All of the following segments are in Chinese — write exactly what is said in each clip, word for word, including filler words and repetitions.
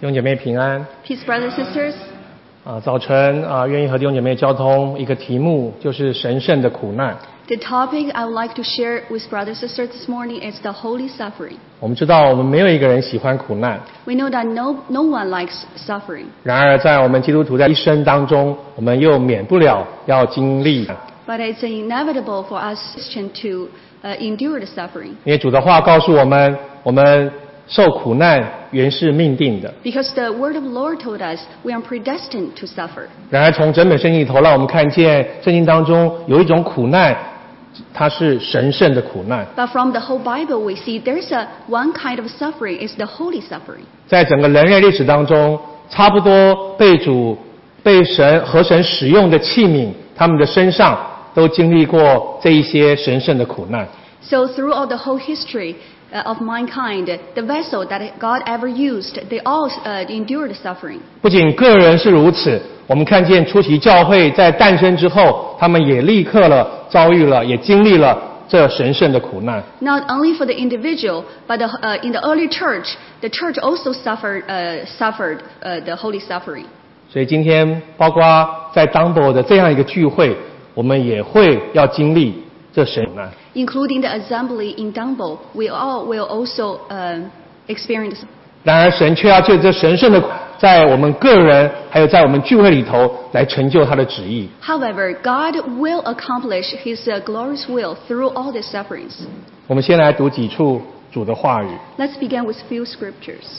弟兄姐妹平安。 Peace, brothers and sisters. 啊，早晨啊，愿意和弟兄姐妹交通一个题目，就是神圣的苦难。 The topic I would like to share with brothers and sisters this morning is the holy suffering. 我们知道，我们没有一个人喜欢苦难。 We know that no, no one likes suffering. 然而，在我们基督徒在一生当中，我们又免不了要经历。 But it's inevitable for us Christians to uh, endure the suffering. 因为主的话告诉我们，我们受苦难原是命定的。 Because the word of the Lord told us we are predestined to suffer. 然而，从整本圣经里头，让我们看见圣经当中有一种苦难，它是神圣的苦难。 But from the whole Bible we see there's a one kind of suffering is the holy suffering. 在整个人类历史当中，差不多被主、被神和神使用的器皿，他们的身上都经历过这一些神圣的苦难。 So throughout the whole history uh, of mankind, the vessel that God ever used, they all uh, endured suffering. 不仅个人是如此，我们看见初期教会在诞生之后，他们也立刻了遭遇了，也经历了这神圣的苦难。 Not only for the individual, but the, uh, in the early church, the church also suffered, uh, suffered uh, the holy suffering. 所以今天，包括在 Dumbo 的这样一个聚会，我们也会要经历这神苦难。 Including the assembly in Dumbo, we all will also uh, experience. 然而，神却要借这神圣的苦，在我们个人还有在我们聚会里头来成就他的旨意。 However, God will accomplish His uh, glorious will through all the sufferings. 我们先来读几处主的话语。 Let's begin with few scriptures.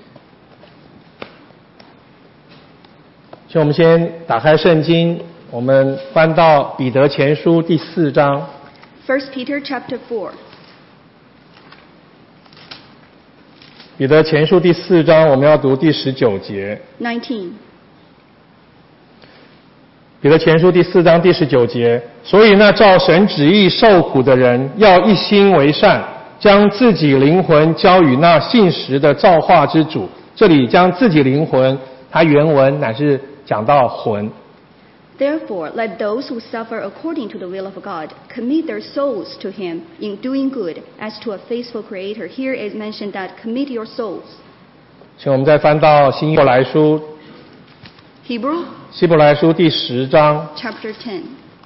请我们先打开圣经，我们翻到彼得前书第四章。 First Peter chapter four. 彼得前书第四章，我们要读第十九节。 nineteen. 彼得前书第四章第十九节，所以那照神旨意受苦的人，要一心为善，将自己灵魂交与那信实的造化之主。这里将自己灵魂，它原文乃是讲到魂。 Therefore, let those who suffer according to the will of God commit their souls to Him in doing good, as to a faithful Creator. Here is mentioned that commit your souls. 请我们再翻到新希伯来书， Hebrew 希伯来书第十章， chapter ten.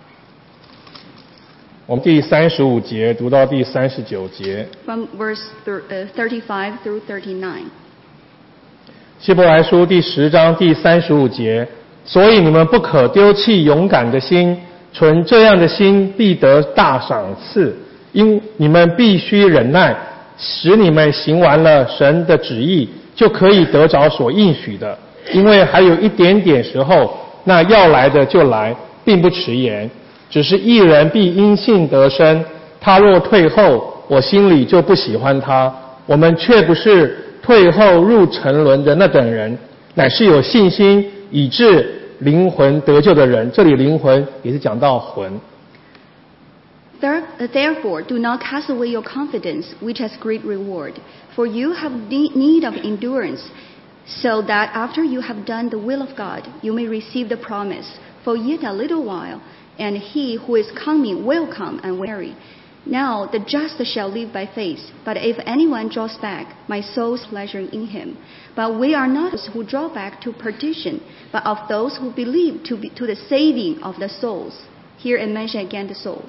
我们第三十五节读到第三十九节。 From verse thir- uh, thirty-five through thirty-nine. 希伯来书第十章第三十五节，所以你们不可丢弃勇敢的心，存这样的心必得大赏赐。因你们必须忍耐，使你们行完了神的旨意，就可以得着所应许的。因为还有一点点时候，那要来的就来，并不迟延。只是一人必因信得生，他若退后，我心里就不喜欢他。我们却不是退后入沉沦的那等人，乃是有信心以致灵魂得救的人。这里灵魂也是讲到魂。 Therefore, do not cast away your confidence, which has great reward. For you have need of endurance, so that after you have done the will of God, you may receive the promise. For yet a little while, and He who is coming will come and will tarry. Now the just shall live by faith. But if anyone draws back, my soul's pleasure in him. But we are not those who draw back to perdition, but of those who believe to, be, to the saving of the souls. Here it mentions again the souls.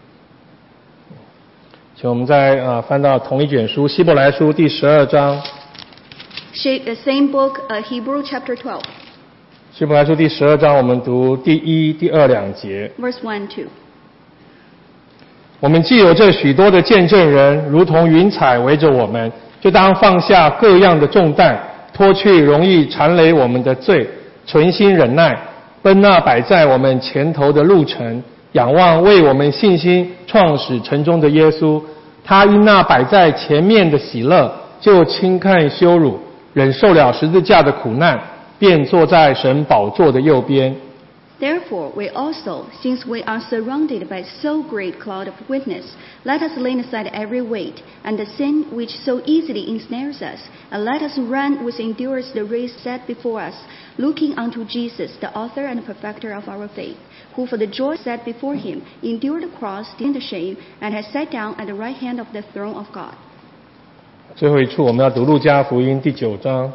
请我们再啊翻到同一卷书希伯来书第十二章。 The same book, uh, Hebrew chapter twelve. 希伯来书第十二章，我们读第一、第二两节。 Verse one, two. 我们既有这许多的见证人，如同云彩围着我们，就当放下各样的重担，脱去容易缠累我们的罪，存心忍耐，奔那摆在我们前头的路程，仰望为我们信心创始成终的耶稣。他因那摆在前面的喜乐，就轻看羞辱，忍受了十字架的苦难，便坐在神宝座的右边。 Therefore, we also, since we are surrounded by so great cloud of witness, let us lay aside every weight and the sin which so easily ensnares us, and let us run with endurance the race set before us, looking unto Jesus, the author and perfecter of our faith, who for the joy set before him endured the cross, disdained the shame, and has sat down at the right hand of the throne of God. 最后一处我们要读路加福音第九章。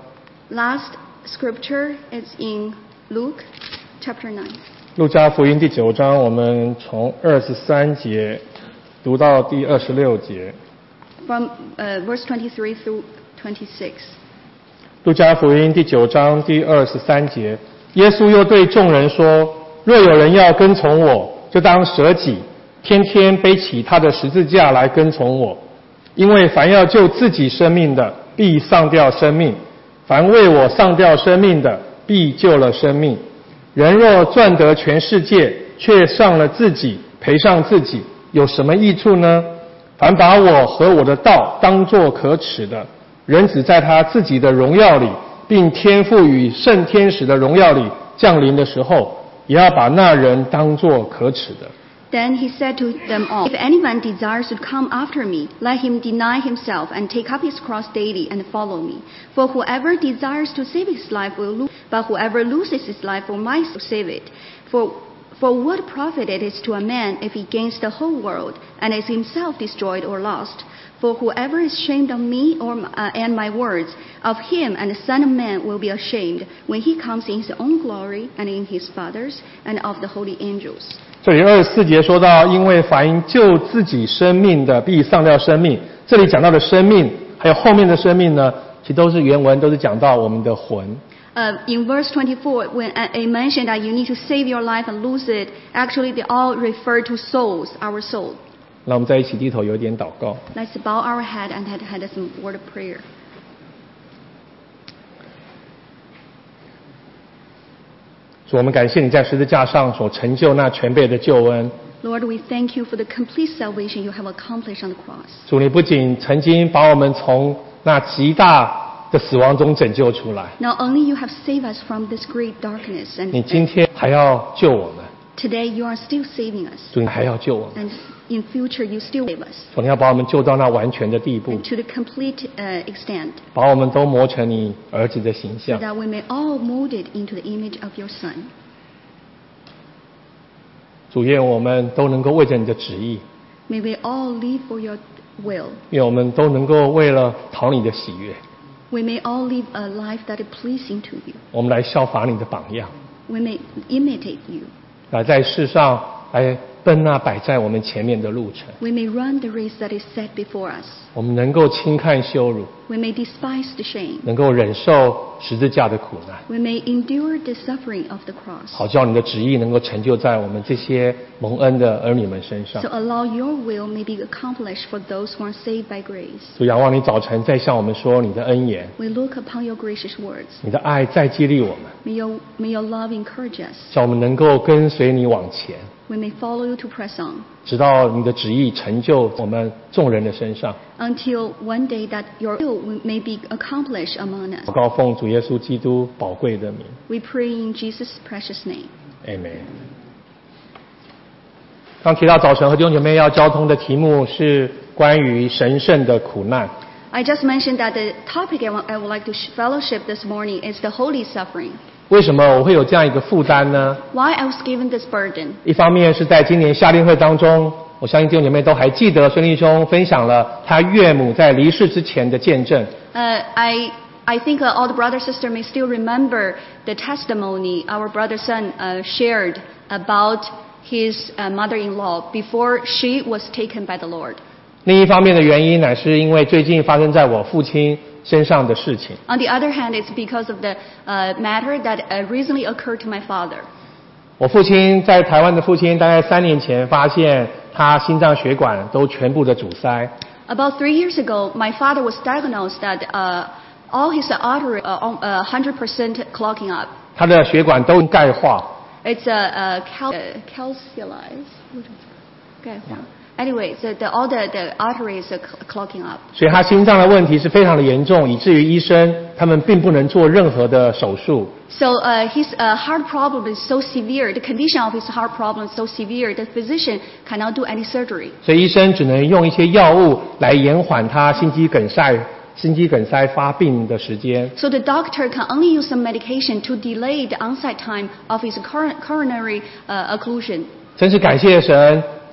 Last scripture is in Luke chapter nine. 路加福音第九章，我们从二十三节读到第二十六节。 From uh, verse twenty-three through twenty-six. 路加福音第九章第二十三节，耶稣又对众人说：若有人要跟从我，就当舍己，天天背起他的十字架来跟从我。因为凡要救自己生命的，必丧掉生命；凡为我丧掉生命的，必救了生命。人若赚得全世界，却丧了自己，赔上自己，有什么益处呢？凡把我和我的道当作可耻的，人子在他自己的荣耀里，并天父与圣天使的荣耀里降临的时候，也要把那人当作可耻的。 Then he said to them all, If anyone desires to come after me, let him deny himself and take up his cross daily and follow me. For whoever desires to save his life will lose, but whoever loses his life for my sake will save it. For, for what profit it is to a man if he gains the whole world and is himself destroyed or lost? For whoever is ashamed of me or, uh, and my words, of him and the Son of Man will be ashamed when he comes in his own glory and in his Father's and of the holy angels. 这里二十四节说到，因为凡救自己生命的，必丧掉生命。这里讲到的生命，还有后面的生命呢，其实都是原文都是讲到我们的魂。 Uh, in verse twenty-four, when it mentioned that you need to save your life and lose it, actually they all refer to souls, our soul. 让我们在一起低头有一点祷告。 Let's bow our head and had, had some word of prayer. 主，我们感谢你在十字架上所成就那全备的救恩。 Lord, we thank you for the complete salvation you have accomplished on the cross. 主，你不仅曾经把我们从那极大的死亡中拯救出来， Not only you have saved us from this great darkness, 你 and 今天还要救我们。 today you are still saving us. 主，你还要救我们。 And in future you still save us 主，你要把我们救到那完全的地步， to the complete uh, extent, 把我们都磨成你儿子的形 so 象。 that we may all mold it into the image of your Son. 主，愿我们都能够为着你的旨意， May we all live for your will. 愿我们都能够为了讨你的喜悦， We may all live a life that is pleasing to you. 我们来效法你的榜样， We may imitate you. 来在世上来奔那摆在我们前面的路程。 We may run the race that is set before us. 我们能够轻看羞辱， We may despise the shame. 能够忍受十字架的苦难， We may endure the suffering of the cross. 好叫你的旨意能够成就在我们这些蒙恩的儿女们身上 So。allow your will may be accomplished for those who are saved by grace. 主，仰望你早晨再向我们说你的恩言， We look upon your gracious words. 你的爱再激励我们， May your, may your love encourage us. 叫我们能够跟随你往前， We may follow you to press on 直到你的旨意成就我们众人的身上。 until one day that your will may be accomplished among us. 祷告奉主耶稣基督宝贵的名 We pray in Jesus' precious name. ，Amen。刚提到早晨和弟兄姐妹要交通的题目是关于神圣的苦难。 I just mentioned that the topic I, want, I would like to fellowship this morning is the holy suffering. 为什么我会有这样一个负担呢？ Why I was given this burden? 一方面是在今年夏令会当中，我相信弟兄姐妹都还记得孙弟兄分享了他岳母在离世之前的见证。 Uh, I I think uh, all the brother sister may still remember the testimony our brother son uh, shared about his uh, mother-in-law before she was taken by the Lord. 另一方面的原因乃是因为最近发生在我父亲身上的事情。 On the other hand, it's because of the uh, matter that uh, recently occurred to my father. 我父亲在台湾的父亲大概三年前发现他心脏血管都全部的阻塞， About three years ago, my father was diagnosed that uh, all his arteries are uh, one hundred percent clogging up. 他的血管都钙化。 It's a, a cal- uh, calcialized. What is it? 钙化. Anyway, so the, all the, the arteries are cl- clogging up. 所以他心脏的问题是非常的严重，以至于医生他们并不能做任何的手术。 So uh, his uh, heart problem is so severe. The condition of his heart problem is so severe. The physician cannot do any surgery. 所以医生只能用一些药物来延缓他心肌梗塞、心肌梗塞发病的时间。 So the doctor can only use some medication to delay the onset time of his coron- coronary uh, occlusion. 真是感谢神，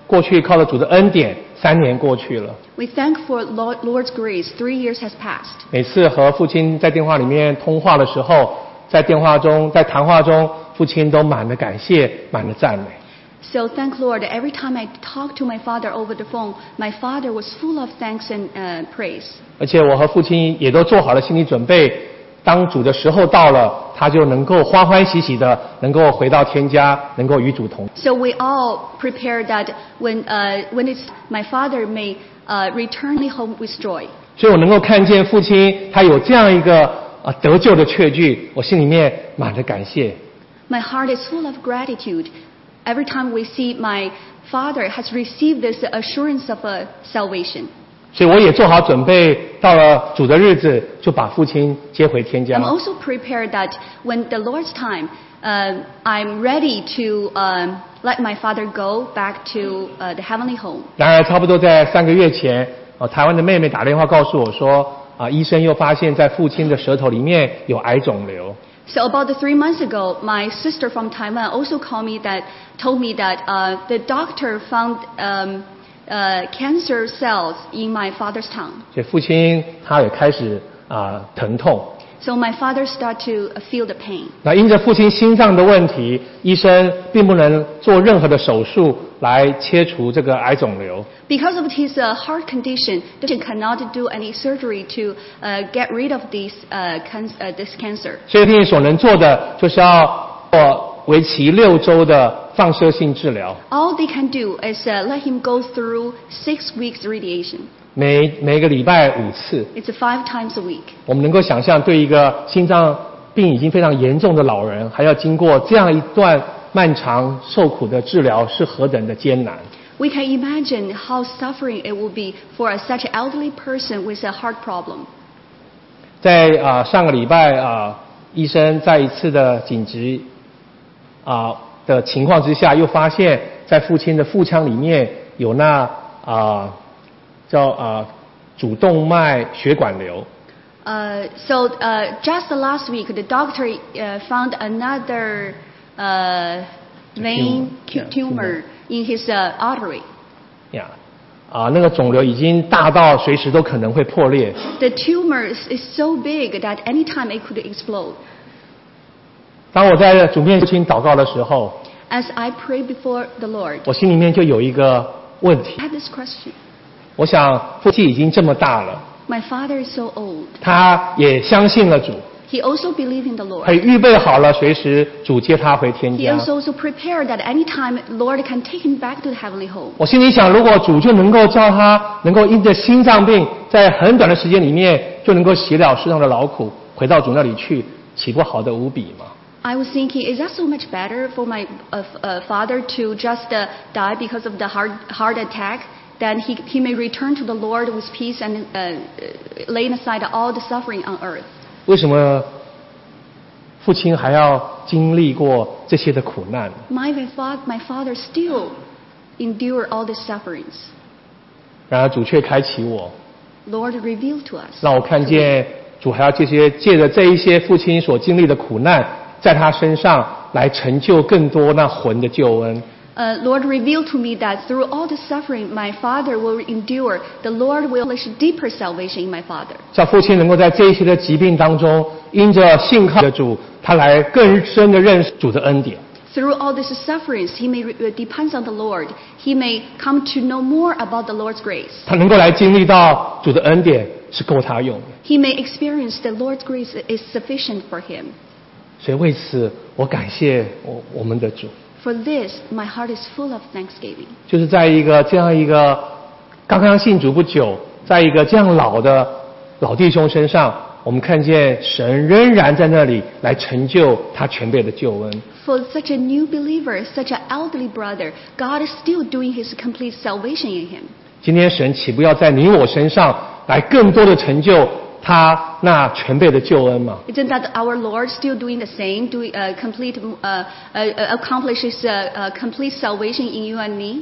过去靠着主的恩典，三年过去了。 We thank for Lord, Lord's grace. Three years has passed. 每次和父亲在电话里面通话的时候，在电话中，在谈话中，父亲都满了感谢，满了赞美。 So thank Lord. Every time I talk to my father over the phone, my father was full of thanks and uh, praise. 而且我和父亲也都做好了心理准备，当主的时候到了，他就能够欢欢喜喜的能够回到天家，能够与主同。 So we all prepare that when uh, when it's my father may uh, return home with joy. 所以我能够看见父亲他有这样一个啊得救的确据，我心里面满了感谢。 My heart is full of gratitude. Every time we see my father has received this assurance of a salvation. 所以我也做好准备，到了主的日子，就把父亲接回天家。 I'm also prepared that when the Lord's time, uh, I'm ready to um, let my father go back to uh, the heavenly home. 然而，差不多在三个月前，哦，台湾的妹妹打电话告诉我说，啊，医生又发现在父亲的舌头里面有癌肿瘤。 So about three months ago, my sister from Taiwan also called me that, told me that uh, the doctor found um, uh, cancer cells in my father's tongue. 所以父亲他也开始啊疼痛。 So my father started to feel the pain. 那因着父亲心脏的问题，医生并不能做任何的手术来切除这个癌肿瘤。 Because of his uh, heart condition, the doctor cannot do any surgery to uh, get rid of this, uh, can- uh, this cancer. 所以父亲所能做的就是要做为期六周的放射性治疗。 All they can do is uh, let him go through six weeks radiation. 每每个礼拜五次。 It's five times a week. 我们能够想象，对一个心脏病已经非常严重的老人，还要经过这样一段漫长受苦的治疗，是何等的艰难。 We can imagine how suffering it will be for a, such an elderly person with a heart problem. 在啊、呃、上个礼拜啊、呃，医生在一次的紧急啊、呃、的情况之下，又发现，在父亲的腹腔里面有那啊、呃、叫啊、呃、主动脉血管瘤。 Uh, so uh, just last week, the doctor uh, found another uh, vein tum- yeah, tumor in his uh, artery. 呀，啊，那个肿瘤已经大到随时都可能会破裂。 The tumor is, is so big that any time it could explode. 当我在主面前祷告的时候， As I pray before the Lord, 我心里面就有一个问题， I had this question. 我想父亲已经这么大了， My father is so old. 他也相信了主， He also believed in the 他 Lord. 也预备好了随时主接他回天 He 家。 is also prepared that any time Lord can take him back to the heavenly home. 我心里想，如果主就能够叫他能够因着心脏病，在很短的时间里面就能够洗了世上的劳苦，回到主那里去，岂不好得无比吗？ I was thinking, is that so much better for my uh, uh, father to just uh, die because of the heart, heart attack? Then he, he may return to the Lord with peace and uh, laying aside all the suffering on earth. 为什么父亲还要经历过这些的苦难？ My, fa- my father still endured all the sufferings. 然而主却开启我， Lord revealed to us. 让我看见主还要这些借着这一些父亲所经历的苦难，在他身上来成就更多那魂的救恩。 Uh, Lord revealed to me that through all the suffering my father will endure, the Lord will establish deeper salvation in my father. 叫父亲能够在这一些的疾病当中，因着信靠的主，他来更深的认识主的恩典。 Through all these sufferings, he may re- depends on the Lord. He may come to know more about the Lord's grace. 他能够来经历到主的恩典是够他用的。 He may experience the Lord's grace is sufficient for him. 所以为此，我感谢我我们的主。 For this, my heart is full of thanksgiving. 就是在一个这样一个刚刚信主不久，在一个这样老的老弟兄身上，我们看见神仍然在那里来成就他全备的救恩。 For such a new believer, such an elderly brother, God is still doing his complete salvation in him. 今天神岂不要在你我身上来更多的成就他那全备的救恩吗？ Isn't that our Lord still doing the same, doing uh, complete, uh, uh, accomplishes uh, uh, complete salvation in you and me?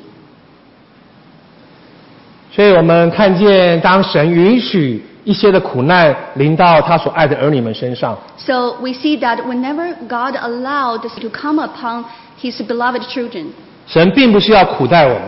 所以我们看见，当神允许一些的苦难临到他所爱的儿女们身上， So we see that whenever God allowed this to come upon his beloved children, 神并不是要苦待我们，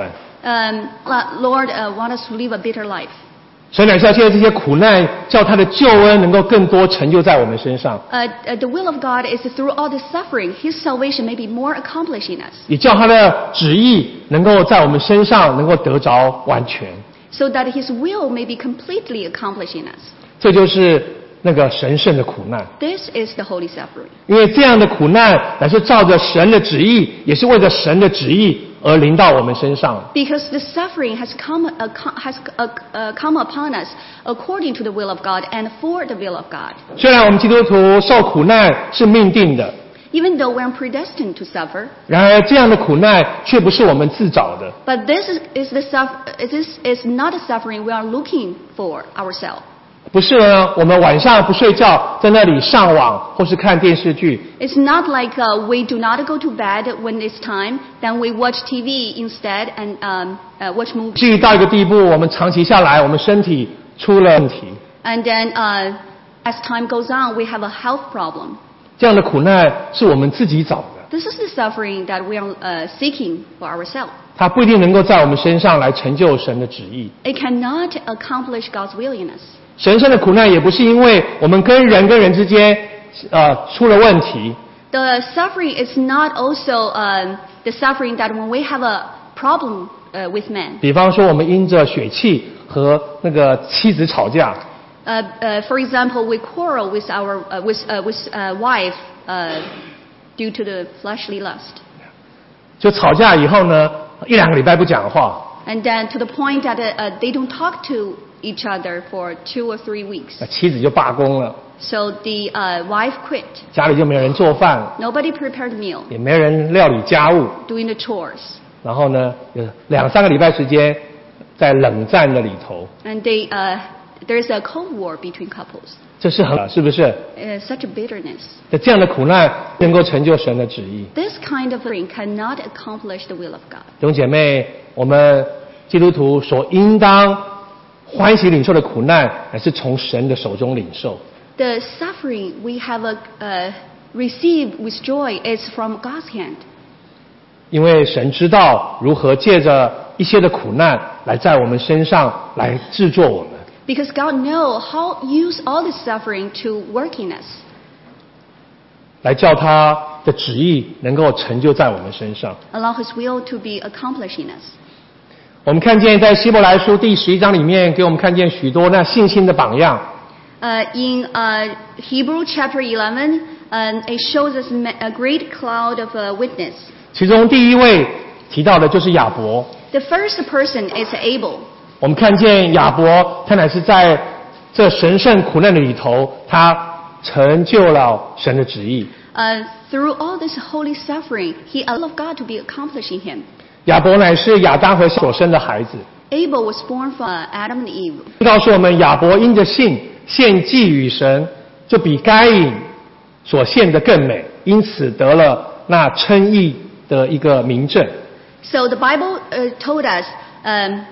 Um, Lord uh, want us to live a better life. 神乃是要借着这些苦难，叫他的救恩能够更多成就在我们身上， Uh, uh, the will of God is through all this suffering, His salvation may be more accomplished in us, 也叫他的旨意能够在我们身上能够得着完全。 so that His will may be completely accomplished in us. 这就是那个神圣的苦难， This is the holy suffering. 因为这样的苦难乃是照着神的旨意，也是为着神的旨意而临到我们身上。 Because the suffering has come, uh, has uh, uh, come upon us according to the will of God and for the will of God. 虽然我们基督徒受苦难是命定的， Even though we are predestined to suffer, 然而这样的苦难却不是我们自找的， but this is, is, the suffer, this is not a suffering we are looking for ourselves. 不是呢我们晚上不睡觉在那里上网或是看电视剧， It's not like uh, we do not go to bed when it's time, then we watch T V instead and um, uh, watch movies. 至于到一个地步，我们长期下来，我们身体出了问题， And then uh, as time goes on, we have a health problem. 这样的苦难是我们自己找的， This is the suffering that we are uh, seeking for ourselves. 它不一定能够在我们身上来成就神的旨意。 It cannot accomplish God's will in us. 神圣的苦难也不是因为我们跟人跟人之间呃出了问题， The suffering is not also um, the suffering that when we have a problem uh, with men. 比方说我们因着血气和那个妻子吵架， Uh, uh, for example, we quarrel with our uh, with uh, with uh, wife uh, due to the fleshly lust, 就吵架以后呢，一两个礼拜不讲话， and then to the point that uh, uh, they don't talk to each other for two or three weeks. 那妻子就罢工了， So the uh, wife quit. 家里就没有人做饭了， Nobody prepared meal, 也没人料理家务， doing the chores, 然后呢，有两三个礼拜时间在冷战的里头， and they uh, there's a cold war between couples. 这是很是不是？ Uh, such a bitterness. 那这样的苦难能够成就神的旨意。 This kind of thing cannot accomplish the will of God. 弟兄姐妹，我们基督徒所应当欢喜领受的苦难，乃是从神的手中领受。 The suffering we have a, uh, received with joy is from God's hand. 因为神知道如何借着一些的苦难来在我们身上来制作我们， Because God knows how use all this suffering to work in us, 来叫他的旨意能够成就在我们身上。 allow His will to be accomplished in us. 我们看见在希伯来书第十一章里面，给我们看见许多那信心的榜样。 Uh, in uh, Hebrew chapter eleven, um, it shows us a great cloud of uh, witness. 其中第一位提到的就是亚伯。 The first person is Abel. 我们看见亚伯，他乃是在这神圣苦难的里头，他成就了神的旨意。 Uh, through all this holy suffering, he allowed God to be accomplished in him. 亚伯乃是亚当和所生的孩子。 Abel was born from uh, Adam and Eve. 告诉我们，亚伯因着信献祭与神，就比该隐所献的更美，因此得了那称义的一个名证。 So the Bible uh, told us, um,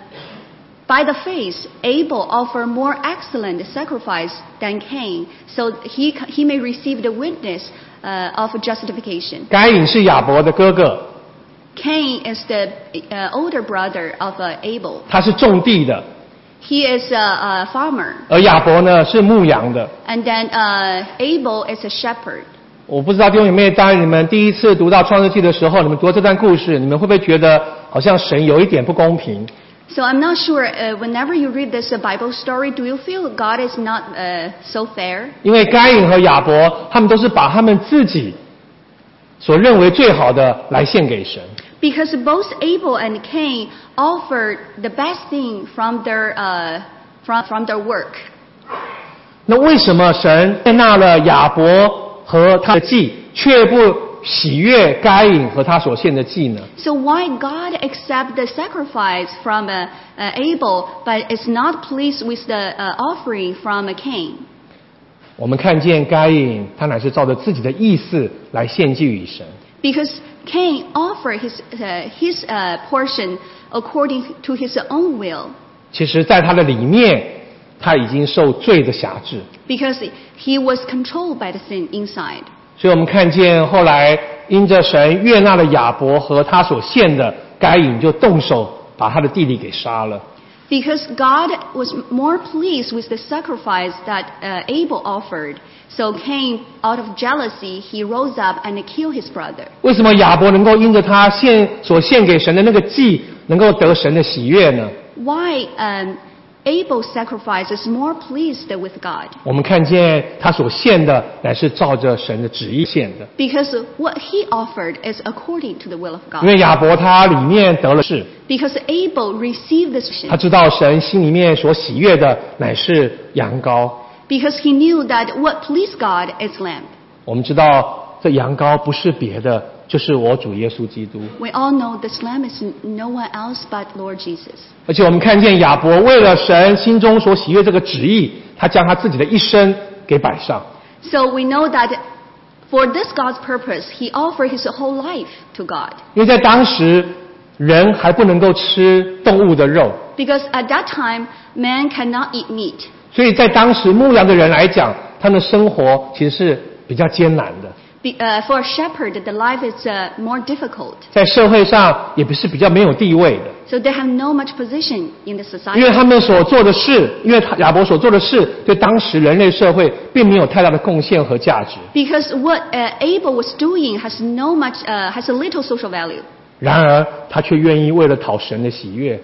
by the faith, Abel offered more excellent sacrifice than Cain, so he he may receive the witness uh, of justification. 该隐是亚伯的哥哥， Cain is the uh, older brother of uh, Abel. 他是种地的， He is a, a farmer, 而亚伯呢是牧羊的。 and then uh, Abel is a shepherd. 我不知道弟兄姐妹，当你们第一次读到创世纪的时候，你们读到这段故事，你们会不会觉得好像神有一点不公平？ So I'm not sure, uh, whenever you read this uh, Bible story, do you feel God is not uh, so fair? 因为该隐和亚伯，他们都是把他们自己所认为最好的来献给神。 Because both Abel and Cain offered the best thing from their, uh, from, from their work. 那为什么神接纳了亚伯和他的祭，却不喜悦该隐和他所献的祭呢？ So why God accept the sacrifice from uh, uh, Abel, but is not pleased with the uh, offering from uh, Cain? 我们看见该隐，他乃是照着自己的意思来献祭与神。 Because Cain offered his, uh, his uh, portion according to his own will. 其实，在他的里面，他已经受罪的辖制。 Because he was controlled by the sin inside. 所以我们看见后来因着神悦纳了亚伯和他所献的，该隐就动手把他的弟弟给杀了。 Because God was more pleased with the sacrifice that uh, Abel offered, so Cain, out of jealousy, he rose up and killed his brother. 为什么亚伯能够因着他献所献给神的那个祭，能够得神的喜悦呢？ Why um, Abel's sacrifice is more pleased with God? 我们看见他所献的乃是照着神的旨意献的。 Because what he offered is according to the will of 因为 God. 亚伯他里面得了是， Because Abel received this 他 vision. 知道神心里面所喜悦的乃是羊羔。 Because he knew that what pleased God is lamb. 我们知道这羊羔不是别的，就是我主耶稣基督。 We all know this lamb is no one else but Lord Jesus. 而且我们看见亚伯为了神心中所喜悦这个旨意，他将他自己的一生给摆上。 So we know that for this God's purpose, he offered his whole life to God. 因为在当时人还不能够吃动物的肉， Because at that time, man cannot eat meat. 所以在当时牧羊的人来讲，他们的生活其实是比较艰难的， Be, uh, for a shepherd, the life is uh, more difficult. 在社会上也不是比较没有地位的。 So they have no much position in the 因为 society. 他们所做的事，因为亚伯所做的事，对当时人类社会并没有太大的贡献和价值。 Because what uh, Abel was doing has no much, uh, has a little social value. 然而，他却愿意为了讨神的喜悦，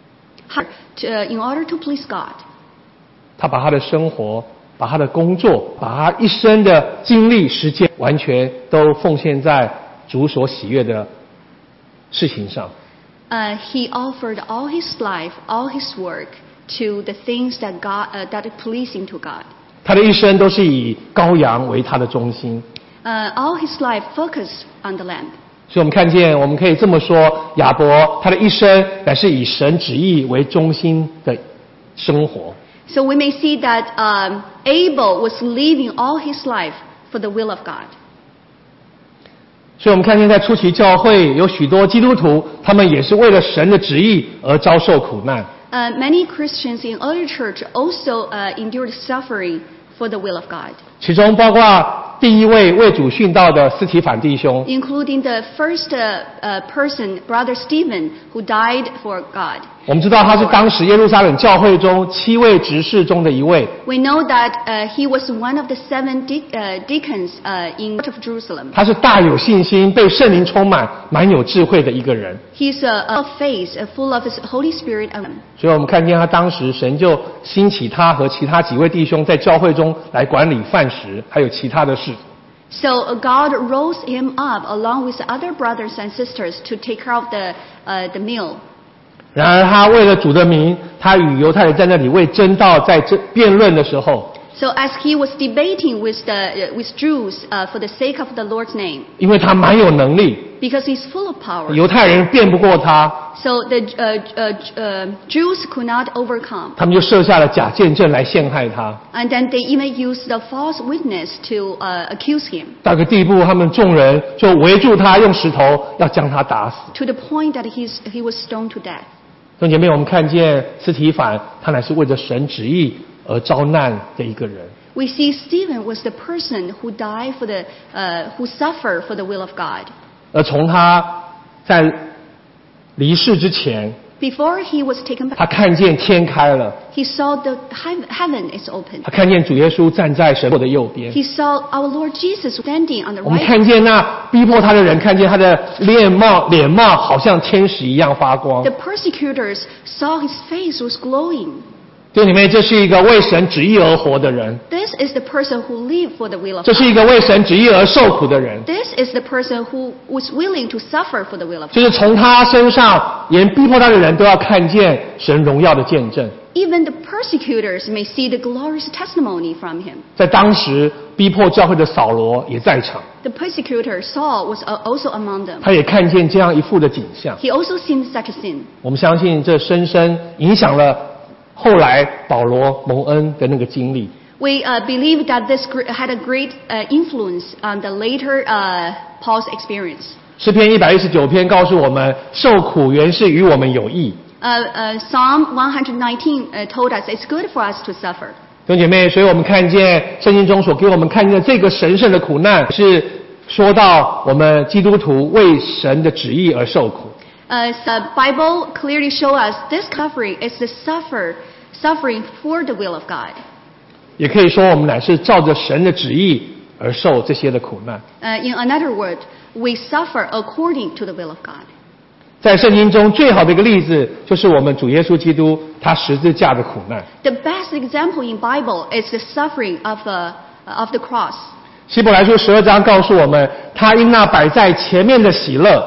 To, uh, in order to please God, 他把他的生活、把他的工作、把他一生的精力、时间，完全都奉献在主所喜悦的事情上。 uh, he offered all his life, all his work to the things that God, uh, that are pleasing to God. 他的一生都是以羔羊为他的中心。 Uh, all his life focused on the lamb. 所以我们看见，我们可以这么说，亚伯他的一生乃是以神旨意为中心的生活。 So we may see that um, Abel was living all his life for the will of God. 所以我们看见在初期教会有许多基督徒，他们也是为了神的旨意而遭受苦难。 Uh, many Christians in early church also uh, endured suffering for the will of God, 其中包括第一位为主殉道的司提反弟兄， including the first uh, uh, person, Brother Stephen, who died for God. 我们知道他是当时耶路撒冷教会中七位执事中的一位。 We know that uh, he was one of the seven de- uh, deacons uh, in the Church of Jerusalem. 他是大有信心、被圣灵充满、蛮有智慧的一个人。 He's uh, of faith, uh, full of his Holy Spirit. Um, 所以我们看见他当时神就兴起他和其他几位弟兄在教会中来管理饭食，还有其他的事。 So uh, God rose him up along with other brothers and sisters to take care of the uh, the meal. 然而他为了主的名，他与犹太人在那里为真道在这辩论的时候， So as he was debating with the uh, with Jews uh, for the sake of the Lord's name, 因为他蛮有能力， because he's full of power, 犹太人辩不过他， so the uh, uh, uh, Jews could not overcome, 他们就设下了假见证来陷害他。 and then they even used the false witness to uh, accuse him, 到个地步，他们众人就围住他，用石头要将他打死。 to the point that he's, he was stoned to death. 弟兄姐妹，我们看见司提反，他乃是为着神旨意而遭难的一个人。 We see Stephen was the person who died for the, uh, who suffered for the will of God. 而从他在离世之前， Before he was taken back, 他看见天开了， he saw the heav- heaven is open. 他看见主耶稣站在神的右边。 He saw our Lord Jesus standing on the 我们 right. 看见那逼迫他的人，看见他的脸貌脸貌好像天使一样发光。 The persecutors saw his face was glowing. 弟兄姐妹，这是一个为神旨意而活的人， This is the person who lived for the will of 这是 God. 一个为神旨意而受苦的人。 This is the person who was willing to suffer for the will of 就 God. 是从他身上，连逼迫他的人都要看见神荣耀的见证。 Even the persecutors may see the glorious testimony from him. 在当时，逼迫教会的扫罗也在场， The persecutor Saul was uh, also among them. 他也看见这样一幅的景象。 He also seen such a sin. 我们相信这深深影响了后来保罗蒙恩的那个经历。 We uh, believe that this gr- had a great uh, influence on the later uh, Paul's experience. 诗篇一百一十九篇告诉我们，受苦原是与我们有益。 Uh, uh, Psalm one nineteen uh, told us it's good for us to suffer. 弟兄姐妹，所以我们看见圣经中所给我们看见的这个神圣的苦难，是说到我们基督徒为神的旨意而受苦。 Uh, the Bible clearly shows us this suffering is the suffer, suffering for the will of God. 也可以说，我们乃是照着神的旨意而受这些的苦难。 Uh, in another word, we suffer according to the will of God. 在圣经中最好的一个例子，就是我们主耶稣基督他十字架的苦难。 The best example in Bible is the suffering of the, of the cross. 希伯来书十二章告诉我们，他因那摆在前面的喜乐。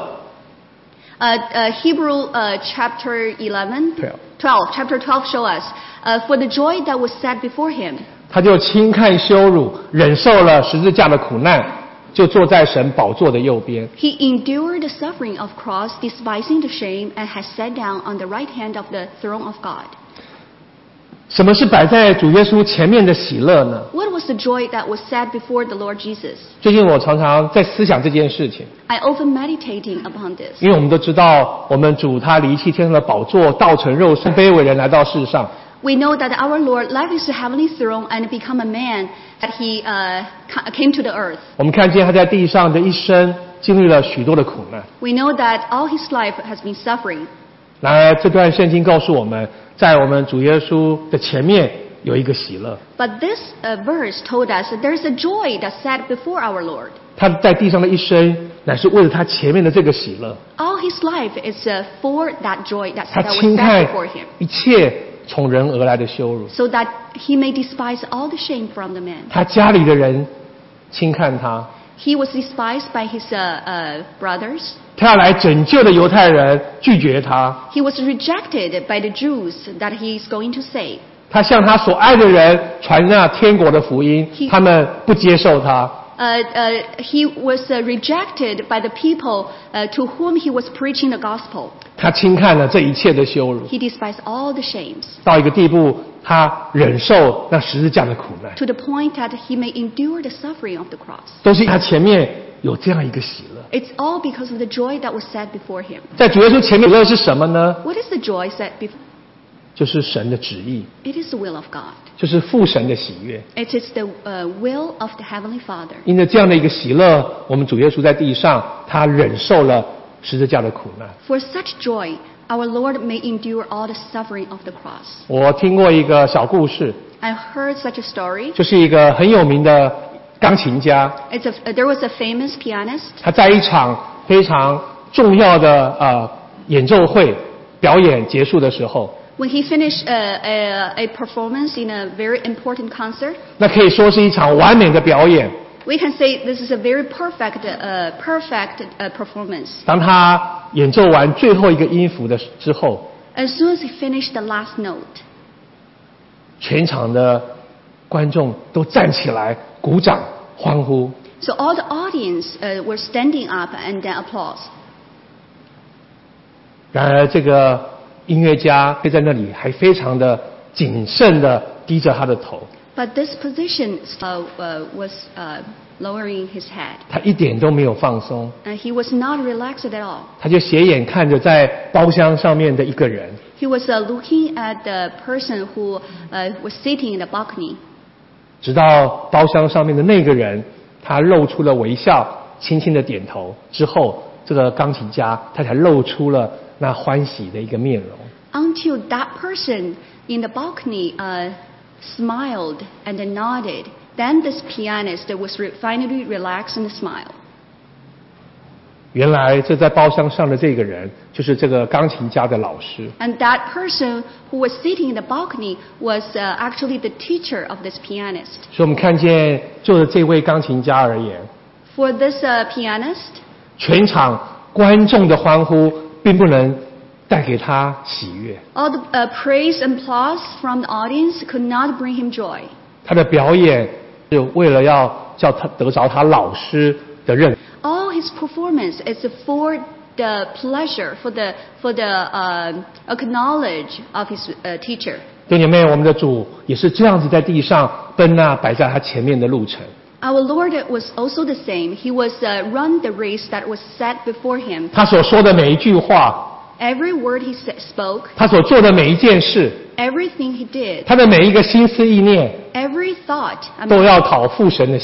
Uh, uh, Hebrew uh, chapter eleven, twelve. twelve, chapter twelve show us, uh, for the joy that was set before him. 他就轻看羞辱，忍受了十字架的苦难，就坐在神宝座的右边。 He endured the suffering of cross, despising the shame, and has sat down on the right hand of the throne of God. 什么是摆在主耶稣前面的喜乐呢？ What was the joy that was set before the Lord Jesus? 最近我常常在思想这件事情， I often meditating upon this. 因为我们都知道，我们主他离弃天上的宝座，道成肉身，卑微人来到世上。 We know that our Lord left his heavenly throne and become a man, that he uh, came to the earth. 我们看见他在地上的一生经历了许多的苦难。 We know that all his life has been suffering. 然而，这段圣经告诉我们，在我们主耶稣的前面有一个喜乐。 But this uh, verse told us that there's a joy that's set before our Lord. 他在地上的一生，乃是为了他前面的这个喜乐。 All his life is uh, for that joy that, 他 that was 轻看 set before him, 一切从人而来的羞辱， so that he may despise all the shame from the man. 他家里的人轻看他， He was despised by his uh, uh, brothers. 他要来拯救的犹太人拒绝他， He was rejected by the Jews that he is going to save. 他向他所爱的人传那天国的福音， He- 他们不接受他。 Uh, uh, he was uh, rejected by the people uh, to whom he was preaching the gospel. 他轻看了这一切的羞辱， He despised all the shames, 到一个地步，他忍受那十字架的苦难， to the point that he may endure the suffering of the cross. 都是他前面有这样一个喜乐。 It's all because of the joy that was set before him. 在主耶稣前面，喜乐是什么呢？ What is the joy set before? 就是神的旨意， It is the will of God. 就是父神的喜悦。 It is the uh, will of the Heavenly Father. 因着这样的一个喜乐，我们主耶稣在地上，他忍受了十字架的苦难。 For such joy, our Lord may endure all the suffering of the cross. 我听过一个小故事， I've heard such a story. 就是一个很有名的钢琴家， It's a, uh, there was a famous pianist. 他在一场非常重要的呃演奏会表演结束的时候， When he finished uh, a, a performance in a very important concert, 那可以说是一场完美的表演。 we can say this is a very perfect, uh, perfect uh, performance. 当他演奏完最后一个音符的之后， As soon as he finished the last note, 全场的观众都站起来鼓掌欢呼。 so all the audience uh, were standing up and then applause. 然而，这个音乐家会在那里还非常的谨慎的低着他的头， But this position uh, uh, was uh, lowering his head. 他一点都没有放松， And he was not relaxed at all. 他就斜眼看着在包厢上面的一个人， He was uh, looking at the person who uh, was sitting in the balcony. 直到包厢上面的那个人，他露出了微笑，轻轻的点头之后，这个钢琴家他才露出了那欢喜的一个面容。 Until that person in the balcony uh, smiled and then nodded, then this pianist was re- finally relaxed and smiled. 原来这在包厢上的这个人，就是这个钢琴家的老师。 And that person who was sitting in the balcony was uh, actually the teacher of this pianist. 所以我们看见，就着这位钢琴家而言， For this uh, pianist, 全场观众的欢呼并不能带给他喜悦， all the uh, praise and applause from the audience could not bring him joy. 他的表演是为了要叫他得着他老师的认。 All his performance is for the pleasure, for the for the uh, acknowledge of his uh, teacher. 弟兄姐妹，我们的主也是这样子在地上奔那摆在他前面的路程。 Our Lord was also the same. He was uh, run the race that was set before him. 他所说的每一句话， Every word he sa- spoke, 他所做的每一件事， everything he did, 他的每一个心思意念， every thought, I 都 mean, 要讨父神的喜悦。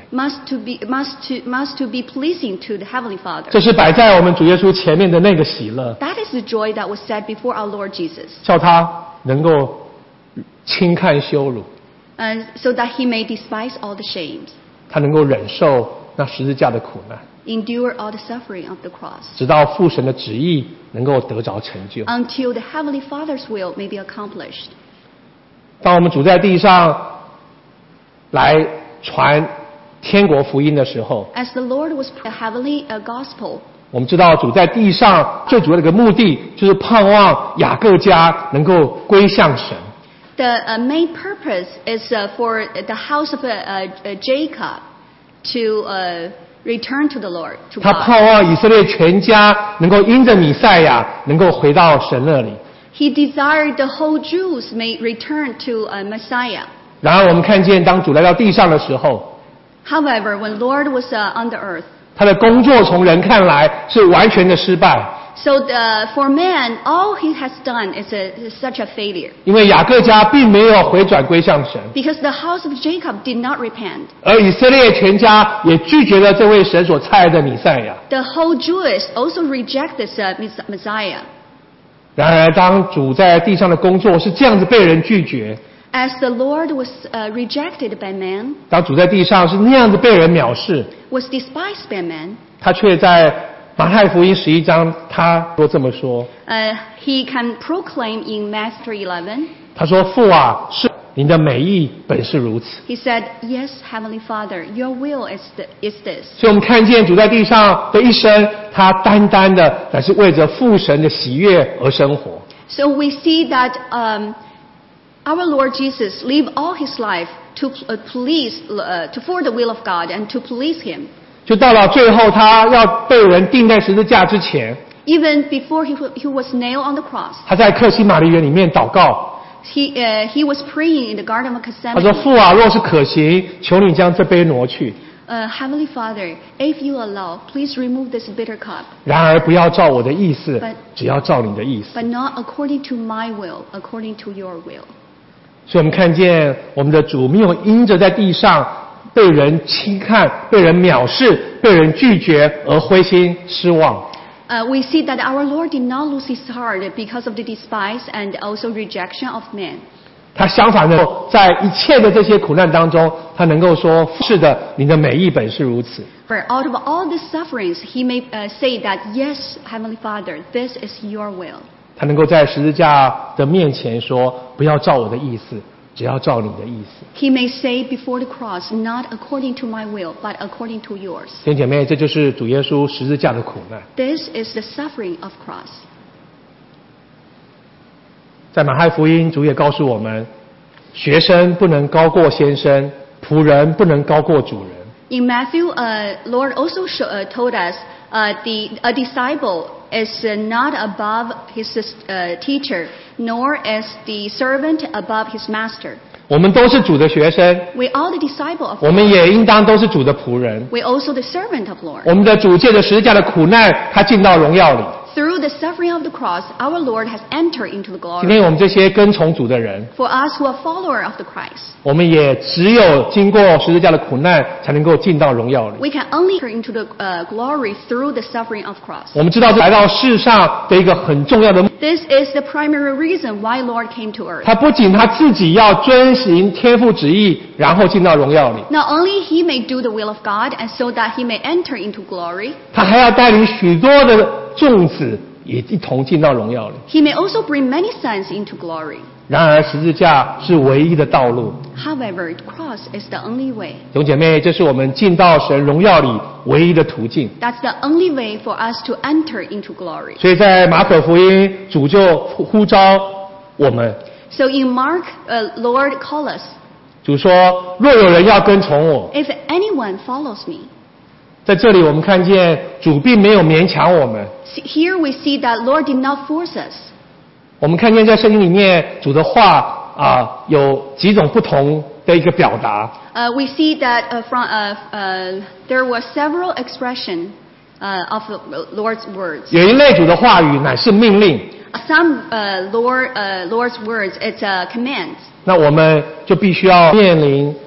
must to be must to must to be pleasing to the Heavenly Father. 这是摆在我们主耶稣前面的那个喜乐， That is the joy that was set before our Lord Jesus, 叫他能够轻看羞辱， uh, so that he may despise all the shames, 他能够忍受那十字架的苦难， endure all the suffering of the cross, 直到父神的旨意能够得着成就。 until the Heavenly Father's will may be accomplished. 当我们主在地上来传天国福音的时候， As the Lord was the heavenly uh, gospel, 我们知道主在地上最主要的一个目的，就是盼望雅各家能够归向神。 the uh, main purpose is uh, for the house of uh, uh, Jacob to uh, return to the Lord, to 他 God. 盼望以色列全家能够因着弥赛亚，能够回到神那里。 He desired the whole Jews may return to uh, Messiah. 然而我们看见，当主来到地上的时候， However, when Lord was uh, on the earth, 他的工作从人看来是完全的失败， so the, for man, all he has done is, a, is such a failure. 因为雅各家并没有回转归向神， Because the house of Jacob did not repent. 而以色列全家也拒绝了这位神所差来的弥赛亚。 The whole Jewish also reject this uh, Messiah. 然而，当主在地上的工作是这样子被人拒绝， As the Lord was uh, rejected by man, 当主在地上是那样子被人藐视， was despised by man, 他却在马太福音十一章，他说这么说： uh, he can proclaim in Matthew eleven, 他说，父啊，是你的美意本是如此。 he said, Yes, Heavenly Father, your will is, the, is this. 所以我们看见主在地上的一生，他单单的乃是为着父神的喜悦而生活。 So we see that um, our Lord Jesus lived all his life to uh, please, uh, to for the will of God and to please him. 就到了最后，他要被人钉在十字架之前， Even before he, he was nailed on the cross, 他在克西马尼园里面祷告， he, uh, he was praying in the Garden of 他说： Gethsemane. 父啊，若是可行，求你将这杯挪去。 Uh, Heavenly Father, if you allow, please remove this bitter cup, 然而不要照我的意思 But-， 只要照你的意思。 but not according to my will, according to your will. 所以我们看见我们的主没有因着在地上被人轻看、被人藐视、被人拒绝而灰心失望。 Uh, we see that our Lord did not lose his heart because of the despise and also rejection of men. 他相反的，在一切的这些苦难当中，他能够说：是的，你的美意本是如此。 For out of all the sufferings, he may uh, say that, yes, Heavenly Father, this is your will. 他能够在十字架的面前说：不要照我的意思，只要照你的意思。 He may say before the cross, not according to my will, but according to yours. 弟兄姐妹，这就是主耶稣十字架的苦难。 This is the suffering of cross. 在马太福音，主也告诉我们，学生不能高过先生，仆人不能高过主人。 In Matthew, uh, Lord also show, uh, told us uh, the, a disciple is uh, not above his uh, teacher, nor is the servant above his master. 我们都是主的学生， We are the disciple of 我们也应当都是主的仆人。 We also the servant of Lord. 我们的主借着十字架的苦难，他进到荣耀里。 Through the suffering of the cross, our Lord has entered into the 今 glory. 天我们这些跟从主的人， For us who are follower of the Christ, 我们也只有经过十字架的苦难，才能够进到荣耀里。 we can only enter into the uh, glory through the suffering of cross. 我们知道这来到世上的一个很重要的目的， This is the primary reason why Lord came to earth. 他不仅他自己要遵行天父旨意，然后进到荣耀里， Not only he may do the will of God, and so that he may enter into glory, 他还要带领许多的众子也一同进到荣耀里。 he may also bring many sons into glory. 然而十字架是唯一的道路。 However, the cross is the only way. 弟兄姐妹，这是我们进到神荣耀里唯一的途径。 That's the only way for us to enter into glory. 所以在马可福音，主就呼召我们， So in Mark, uh, Lord call us, 主说：若有人要跟从我， if anyone follows me. 在这里我们看见主并没有勉强我们。 See, here we see that Lord did not force us. 我们看见在圣经里面，主的话啊、有几种不同的一个表达。 Uh, we see that uh, from, uh, uh, there were several expressions uh, of the Lord's words. 有一类主的话语乃是命令， Some uh, Lord, uh, Lord's words, it's a command. 那我们就必须要面临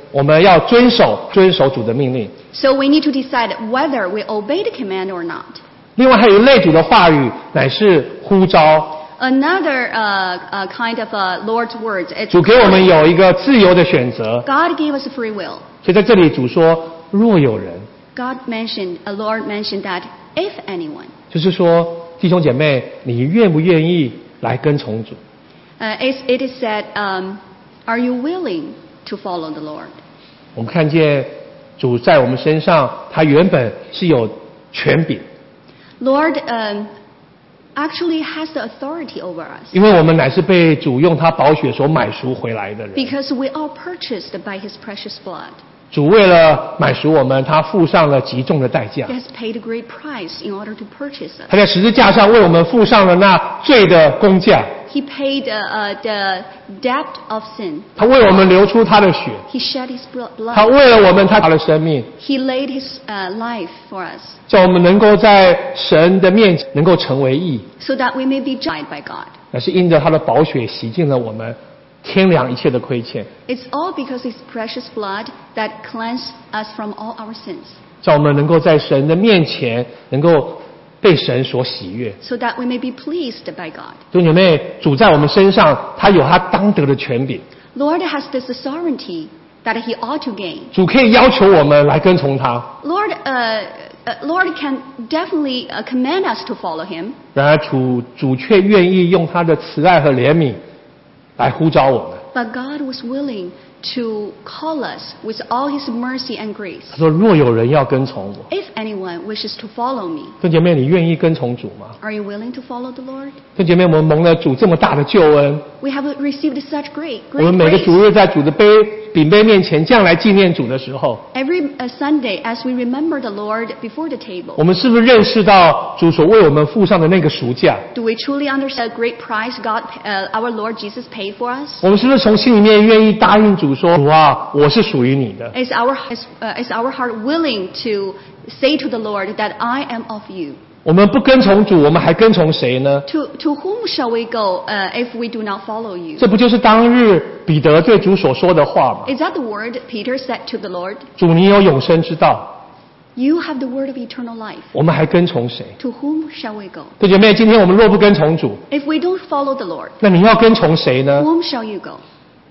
我们要遵守遵守主的命令。 So we need to decide whether we obey the command or not. 另外还有一类主的话语乃是呼召， Another uh, uh, kind of uh, Lord's words. It's 主给我们有一个自由的选择。 God gave us free will. 所以在这里主说，若有人， God mentioned, a Lord mentioned that if anyone, 就是说弟兄姐妹，你愿不愿意来跟从主？ uh, it, it is said, um, are you willing to follow the Lord? 我们看见主在我们身上，他原本是有权柄， Lord um, actually has the authority over us 因为我们乃是被主用他宝血所买赎回来的人。 because we are purchased by His precious blood. 主为了买赎我们，他付上了极重的代价 He。has paid a great price in order to purchase us. 他在十字架上为我们付上了那罪的工价， He paid uh, uh, the debt of sin. 他为我们流出他的血， He shed His blo- 他 blood. 为了我们他的生命， He laid His uh, life for us 叫我们能够在神的面前能够成为义， so that we may be justified by God. 乃是因着他的宝血洗净了我们天良一切的亏欠， It's all because His precious blood that cleansed us from all our sins 叫我们能够在神的面前能够被神所喜悦。 so that we may be pleased by God. 弟兄姐妹，主在我们身上，他有他当得的权柄， Lord has this sovereignty that He ought to gain. 主可以要求我们来跟从他。 Lord, uh, uh, Lord can definitely uh, command us to follow Him. 然而主主却愿意用他的慈爱和怜悯来呼召我们。 But God was willing to call us with all His mercy and grace. 他说：“若有人要跟从我， If anyone wishes to follow me, 弟兄姐妹，你愿意跟从主吗？ are you willing to follow the Lord? 弟兄姐妹，我们蒙了主这么大的救恩， We have received such great, 我们 great 每个 grace. 主日在主的杯饼杯面前这样来纪念主的时候， Every uh, Sunday, as we remember the Lord before the 我 table, 们是不是认识到主所为我们付上的那个赎价？ do we truly understand the great price God, uh, our Lord Jesus paid for us? 我们是不是从心里面愿意答应主说：主啊，我是属于你的？ Is our, is, uh, is our heart willing to say to the Lord that I am of you? 我们不跟从主，我们还跟从谁呢？ To, to whom shall we go uh, if we do not follow you? 这不就是当日彼得对主所说的话吗？ Is that the word Peter said to the Lord? 主，你有永生之道， You have the word of eternal life. 我们还跟从谁？ To whom shall we go? 弟兄姐妹，今天我们若不跟从主， If we don't follow the Lord, 那你要跟从谁呢？ whom shall you go?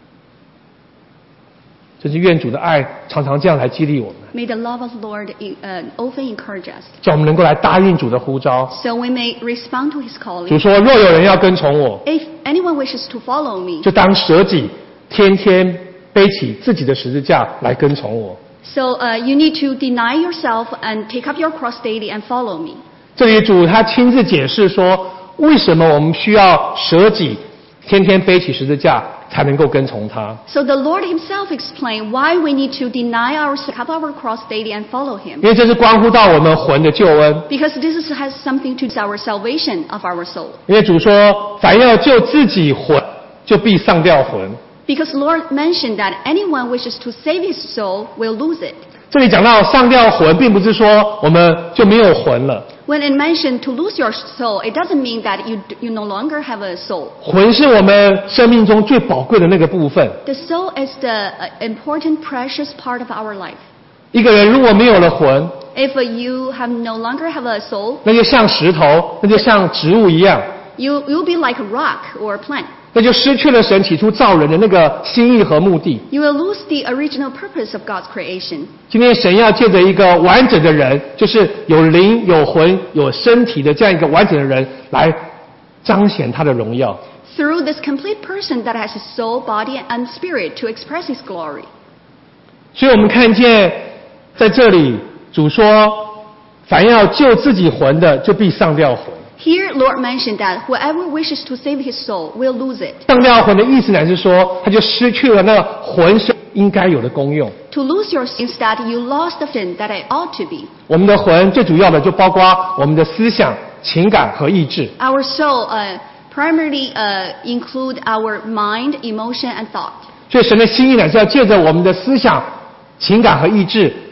真是愿主的爱常常这样来激励我们， May the love of the Lord uh, often encourage us, 叫我们能够来答应主的呼召。 so we may respond to His 主 calling. 说：若有人要跟从我， If anyone wishes to follow me, 就当舍己，天天背起自己的十字架来跟从我。 so uh, you need to deny yourself and take up your cross daily and follow me. 这里主他亲自解释说，为什么我们需要舍己，天天背起十字架才能够跟从他。 So the Lord Himself explained why we need to deny ourselves, take up our cross daily and follow Him. 因为这是关乎到我们魂的救恩。 Because this is, has something to do with our salvation of our soul. 因为主说，凡要救自己魂，就必丧掉魂。 Because Lord mentioned that anyone wishes to save his soul will lose it. 这里讲到丧掉魂，并不是说我们就没有魂了。 When it mentioned to lose your soul, it doesn't mean that you, you no longer have a soul. 魂是我们生命中最宝贵的那个部分。 The soul is the uh, important, precious part of our life. 一个人如果没有了魂， If uh, you have no longer have a soul, 那就像石头，那就像植物一样， you you'll be like a rock or a plant. 那就失去了神起初造人的那个心意和目的。 You will lose the original purpose of God's creation. 今天神要借着一个完整的人，就是有灵、有魂、有身体的这样一个完整的人，来彰显他的荣耀。 Through this complete person that has a soul, body, and spirit to express His glory. 所以我们看见在这里主说，凡要救自己魂的，就必丧掉魂。 Here, Lord mentioned that whoever wishes to save his soul will lose it. 丧掉魂的意思乃是说，他就失去了那魂身应该有的功用。 To lose your sins, that you lost the sin that it ought to be. 我们的魂最主要的就包括我们的思想、情感和意志。 Our soul uh, primarily uh, include our mind, emotion, and thought. 所以神的心意乃是要借着我们的思想、情感和意志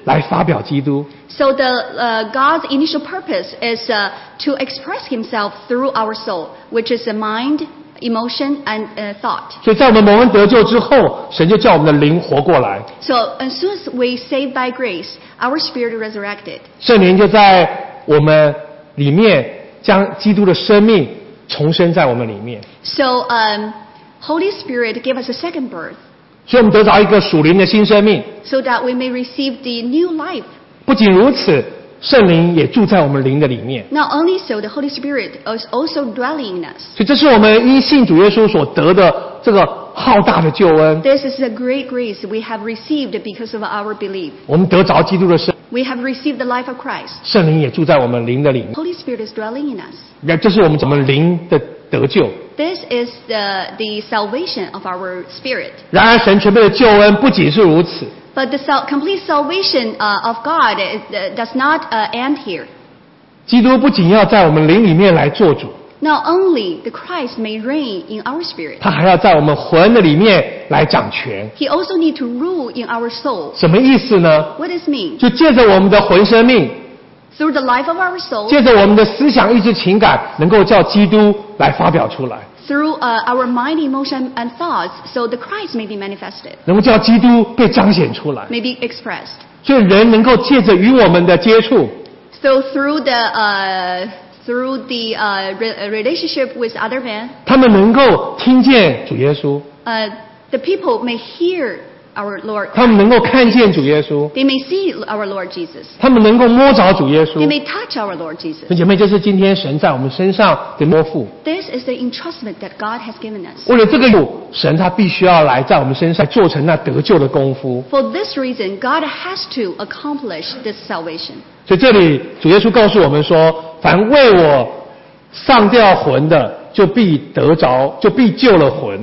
来发表基督。 So the uh, God's initial purpose is uh, to express Himself through our soul, which is the mind, emotion, and uh, thought. 所以在我们蒙恩得救之后，神就叫我们的灵活过来， So as soon as we saved by grace, our spirit resurrected. 圣灵就在我们里面将基督的生命重生在我们里面， So um, Holy Spirit gave us a second birth, 所以我们得着一个属灵的新生命。 so that we may receive the new life. 不仅如此，圣灵也住在我们灵的里面。 Not only so, the Holy Spirit is also dwelling in us. 所以这是我们因信主耶稣所得的这个浩大的救恩。 This is a great grace we have received because of our belief. 我们得着基督的生， We have received the life of Christ. 圣灵也住在我们灵的里面。 Holy Spirit is dwelling in us. 那这是我们怎么灵的得救。 This is the, the salvation of our spirit. 然而，神全备的救恩不仅是如此， But the sal- complete salvation uh, of God is, uh, does not uh, end here. 基督不仅要在我们灵里面来做主， Not only the Christ may reign in our spirit, 他还要在我们魂的里面来掌权。 He also need to rule in our soul. 什么意思呢？ What does it mean? 就借着我们的魂生命， Through the life of our soul, 借着我们的思想、意志、情感，能够叫基督来发表出来， through uh, our mind, emotion, and thoughts, so the Christ may be manifested, 能够叫基督被彰显出来。 may be expressed. 所以人能够借着与我们的接触， So through the uh, through the uh, re- relationship with other men, 他们能够听见主耶稣， uh, the people may hear our Lord. 他们能够看见主耶稣， They may see our Lord Jesus. 他们能够摸着主耶 They 稣。 may touch our Lord Jesus. 弟兄姐妹，这是今天神在我们身上的托付。 This is the entrustment that God has given us. 为了这个路，神他必须要来在我们身上做成那得救的功夫。 For this reason, God has to accomplish this salvation. 所以这里主耶稣告诉我们说：凡为我上吊魂的，就必得着，就必救了魂。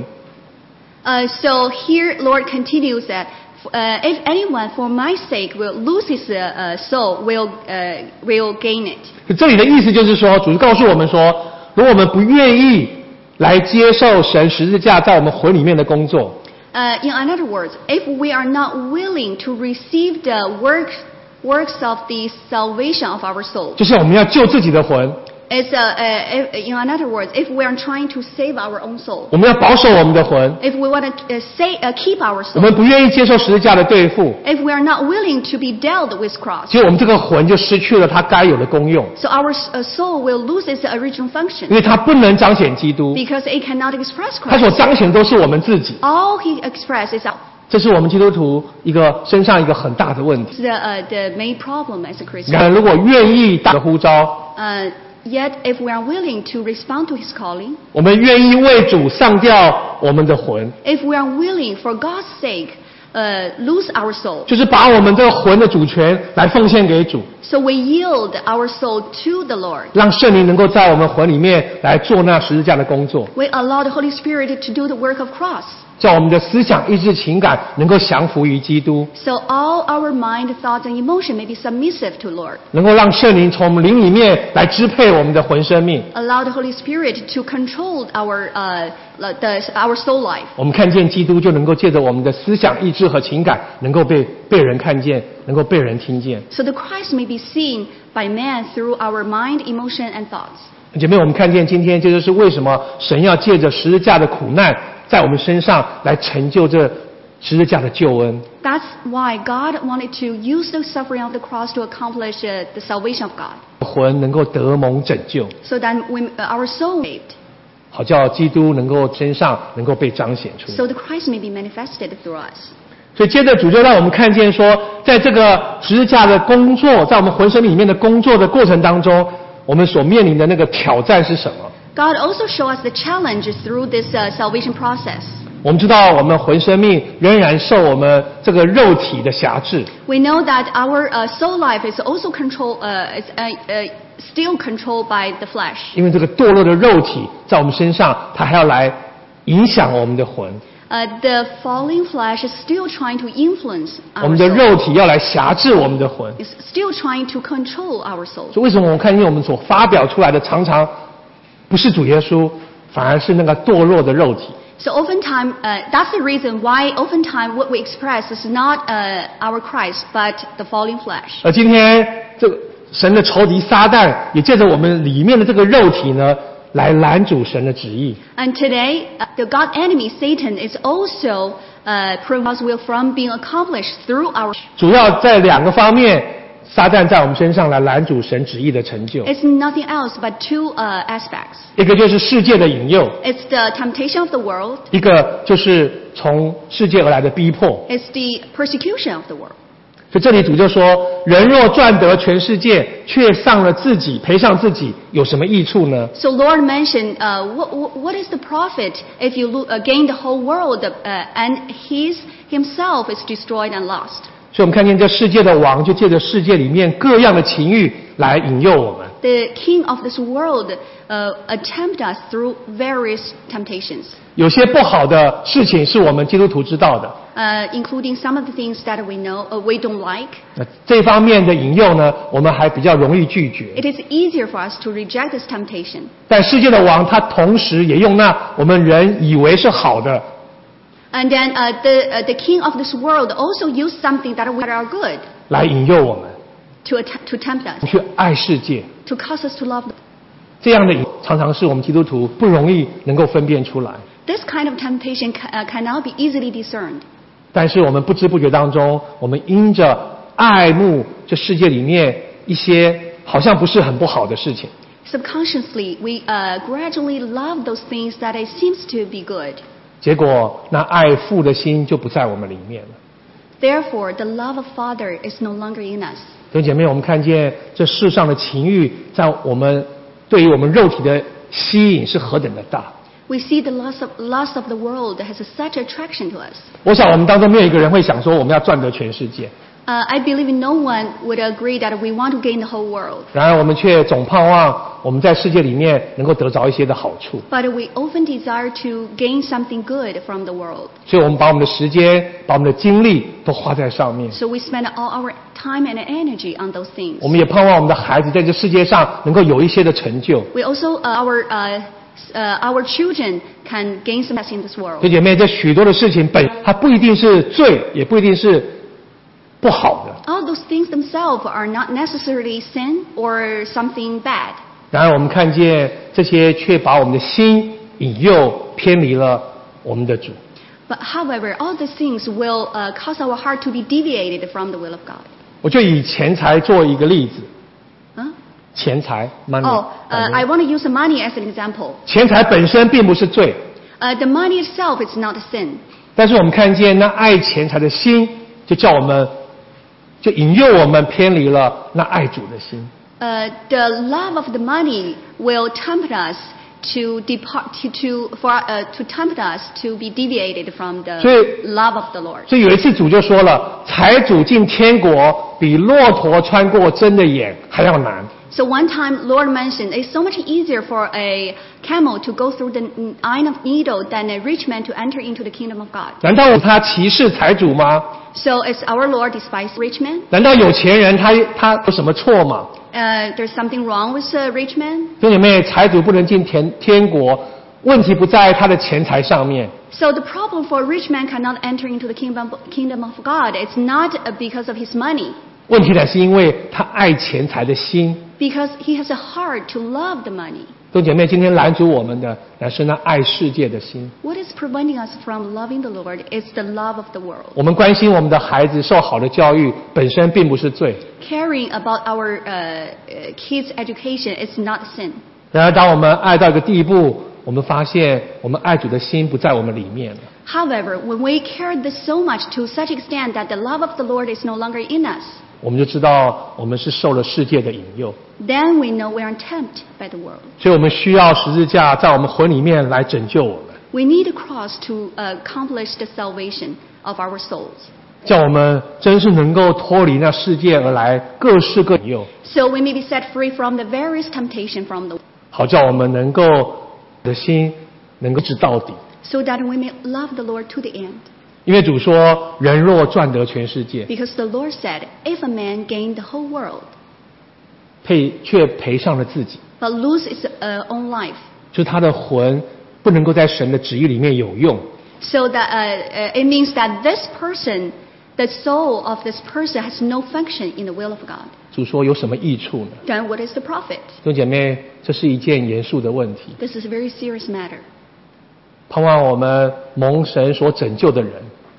Uh, so here, Lord continues that uh, if anyone for my sake will lose his uh, uh, soul, will uh, will gain it. 这里的意思就是说，主告诉我们说，如果我们不愿意来接受神十字架在我们魂里面的工作， Uh, in other words, if we are not willing to receive the work, works of the salvation of our soul, 就是我们要救自己的魂， it's, uh, uh, if, in other words, if we are trying to save our own soul, 我们要保守我们的魂， if we want to uh, say, uh, keep our 我 soul, 们不愿意接受十字架的对付， if we are not willing to be dealt with cross, 其实我们这个魂就失去了它该有的功用， so our uh, soul will lose its original 因 function 为它不能彰显基督， because it cannot express 它所 Christ. 彰显都是我们自己。 All he expresses is 这是我们基督徒一个身上一个很大的问题。 the, uh, the main problem as a 然 Christian. 而，如果愿意大的呼召， Uh, yet, if we are willing to respond to his calling, 我们愿意为主上吊我们的魂， if we are willing, for God's sake, uh, lose our soul, 就是把我们这个魂的主权来奉献给主， so we yield our soul to the Lord. 让圣灵能够在我们魂里面来做那十字架的工作， We allow the Holy Spirit to do the work of cross. 叫我们的思想、意志、情感能够降服于基督， So all our mind, thoughts, and emotion may be submissive to Lord. 能够让圣灵从我们灵里面来支配我们的魂生命。 Allow the Holy Spirit to control our uh, the, our soul life. 我们看见基督，就能够借着我们的思想、意志和情感，能够被被人看见，能够被人听见。 So the Christ may be seen by man through our mind, emotion, and thoughts. 姐妹，我们看见今天，这就是为什么神要借着十字架的苦难，在我们身上来成就这十字架的救恩。 That's why God wanted to use the suffering of the cross to accomplish uh, the salvation of God, 魂能够得蒙拯救， so that we, uh, our soul saved, 好叫基督能够身上能够被彰显出来。 so the Christ may be manifested through us. 所以接着主就让我们看见说，在这个十字架的工作，在我们浑身里面的工作的过程当中，我们所面临的那个挑战是什么？ God also shows us the challenge through this uh, salvation process. 我们知道，我们魂生命仍然受我们这个肉体的辖制， We know that our uh, soul life is also controlled, uh, is, uh, uh, still controlled by the flesh. 因为这个堕落的肉体在我们身上，它还要来影响我们的魂， Uh, the falling flesh is still trying to influence 我 our 们的 soul. 肉体要来辖制我们的魂。 It's still trying to control our soul. 所以为什么我们看见我们所发表出来的常常不是主耶稣，反而是那个堕落的肉体？ So oftentimes, uh, that's the reason why oftentimes what we express is not uh, our Christ, but the fallen flesh. 而今天这个神的仇敌撒旦也借着我们里面的这个肉体呢，来拦阻神的旨意。 And today, uh, the God enemy Satan is also uh, prevent God's will from being accomplished through our. 主要在两个方面，撒旦在我们身上来拦阻神旨意的成就。 It's nothing else but two uh, aspects. 一个就是世界的引诱， It's the temptation of the world. 一个就是从世界而来的逼迫。 It's the persecution of the world. 所以这里主就说：人若赚得全世界，却丧了自己，赔上自己，有什么益处呢？ So Lord mentioned, uh, what, what is the profit if you lo- uh, gain the whole world uh, and His Himself is destroyed and lost? 所以我们看见这世界的王就借着世界里面各样的情欲来引诱我们。 The king of this world uh, attempt us through various temptations, 有些不好的事情是我们基督徒知道的， uh, including some of the things that we know uh, we don't like. 那这方面的引诱呢，我们还比较容易拒绝。 It is easier for us to reject this temptation. 但世界的王他同时也用那我们人以为是好的， And then uh, the, uh, the king of this world also used something that we that are good 来引诱我们 to, att- to tempt us, 去爱世界。 to cause us to love. 这样的引常常是我们基督徒不容易能够分辨出来。 This kind of temptation ca- uh, cannot be easily discerned. 但是我们不知不觉当中，我们因着爱慕这世界里面一些好像不是很不好的事情， Subconsciously, we uh, gradually love those things that it seems to be good. 结果那爱父的心就不在我们里面了。 Therefore, the love of Father is no longer in us. 弟兄姐妹，我们看见这世上的情欲，在我们对于我们肉体的吸引是何等的大。 We see the lust of, lust of the world has such attraction to us. 我想我们当中没有一个人会想说我们要赚得全世界， Uh, I believe no one would agree that we want to gain the whole world. 然而我们却总盼望我们在世界里面能够得着一些的好处， But we often desire to gain something good from the world. 所以我们把我们的时间、把我们的精力都花在上面。 So we spend all our time and energy on those things. 我们也盼望我们的孩子在这世界上能够有一些的成就。 We also, uh, our, uh, uh, our children can gain some success in this 弟 world. 兄姐妹，这许多的事情本它不一定是罪，也不一定是不好的。 All those things themselves are not necessarily sin or something bad. 然而我们看见这些却把我们的心引诱偏离了我们的主。 But however, all these things will uh, cause our heart to be deviated from the will of God. 我就以钱财做一个例子， Huh? 钱财 money， Oh, uh, I want to use the money as an example. 钱财本身并不是罪， Uh, the money itself is not a sin. 但是我们看见那爱钱财的心，就叫我们，就引诱我们偏离了那爱主的心。 Uh, the love of the money will tempt us to depart to, to for uh, to tempt us to be deviated from the 所以 love of the Lord. 所以有一次主就说了，财主进天国比骆驼穿过针的眼还要难。 So one time, Lord mentioned it's so much easier for a camel to go through the eye of needle than a rich man to enter into the kingdom of God. 难道他歧视财主吗？ So is our Lord despise rich men? 难道有钱人他他有什么错吗？ Uh, there's something wrong with a rich man? 弟兄姐妹，财主不能进天天国，问题不在他的钱财上面， So the problem for a rich man cannot enter into the kingdom kingdom of God. It's not uh, because of his money, 问题乃是因为他爱钱财的心。 because he has a heart to love the money. 弟兄姐妹，今天拦阻我们的乃是那爱世界的心。 What is preventing us from loving the Lord is the love of the world. 我们关心我们的孩子受好的教育，本身并不是罪。 Caring about our uh, uh, kids' education is not a sin. 然而，当我们爱到一个地步，我们发现我们爱主的心不在我们里面了。 However, when we care this so much to such extent that the love of the Lord is no longer in us, 我们就知道我们是受了世界的引诱， then we know we are tempted by the world. 所以我们需要十字架在我们魂里面来拯救我们， We need a cross to uh, accomplish the salvation of our souls. 叫我们真是能够脱离那世界而来各式各引诱， So we may be set free from the various temptation from the world, 好叫我们能够的心能够直到底。 so that we may love the Lord to the end. 因为主说，人若赚得全世界， Because the Lord said, if a man gain the whole world, 赔却赔上了自己， but lose his uh, own life, 就是他的魂不能够在神的旨意里面有用。 So that uh, uh, it means that this person, the soul of this person has no function in the will of God. 主说有什么益处呢？ Then what is the profit? 弟兄姐妹，这是一件严肃的问题。 This is a very serious matter. 盼望我们蒙神所拯救的人，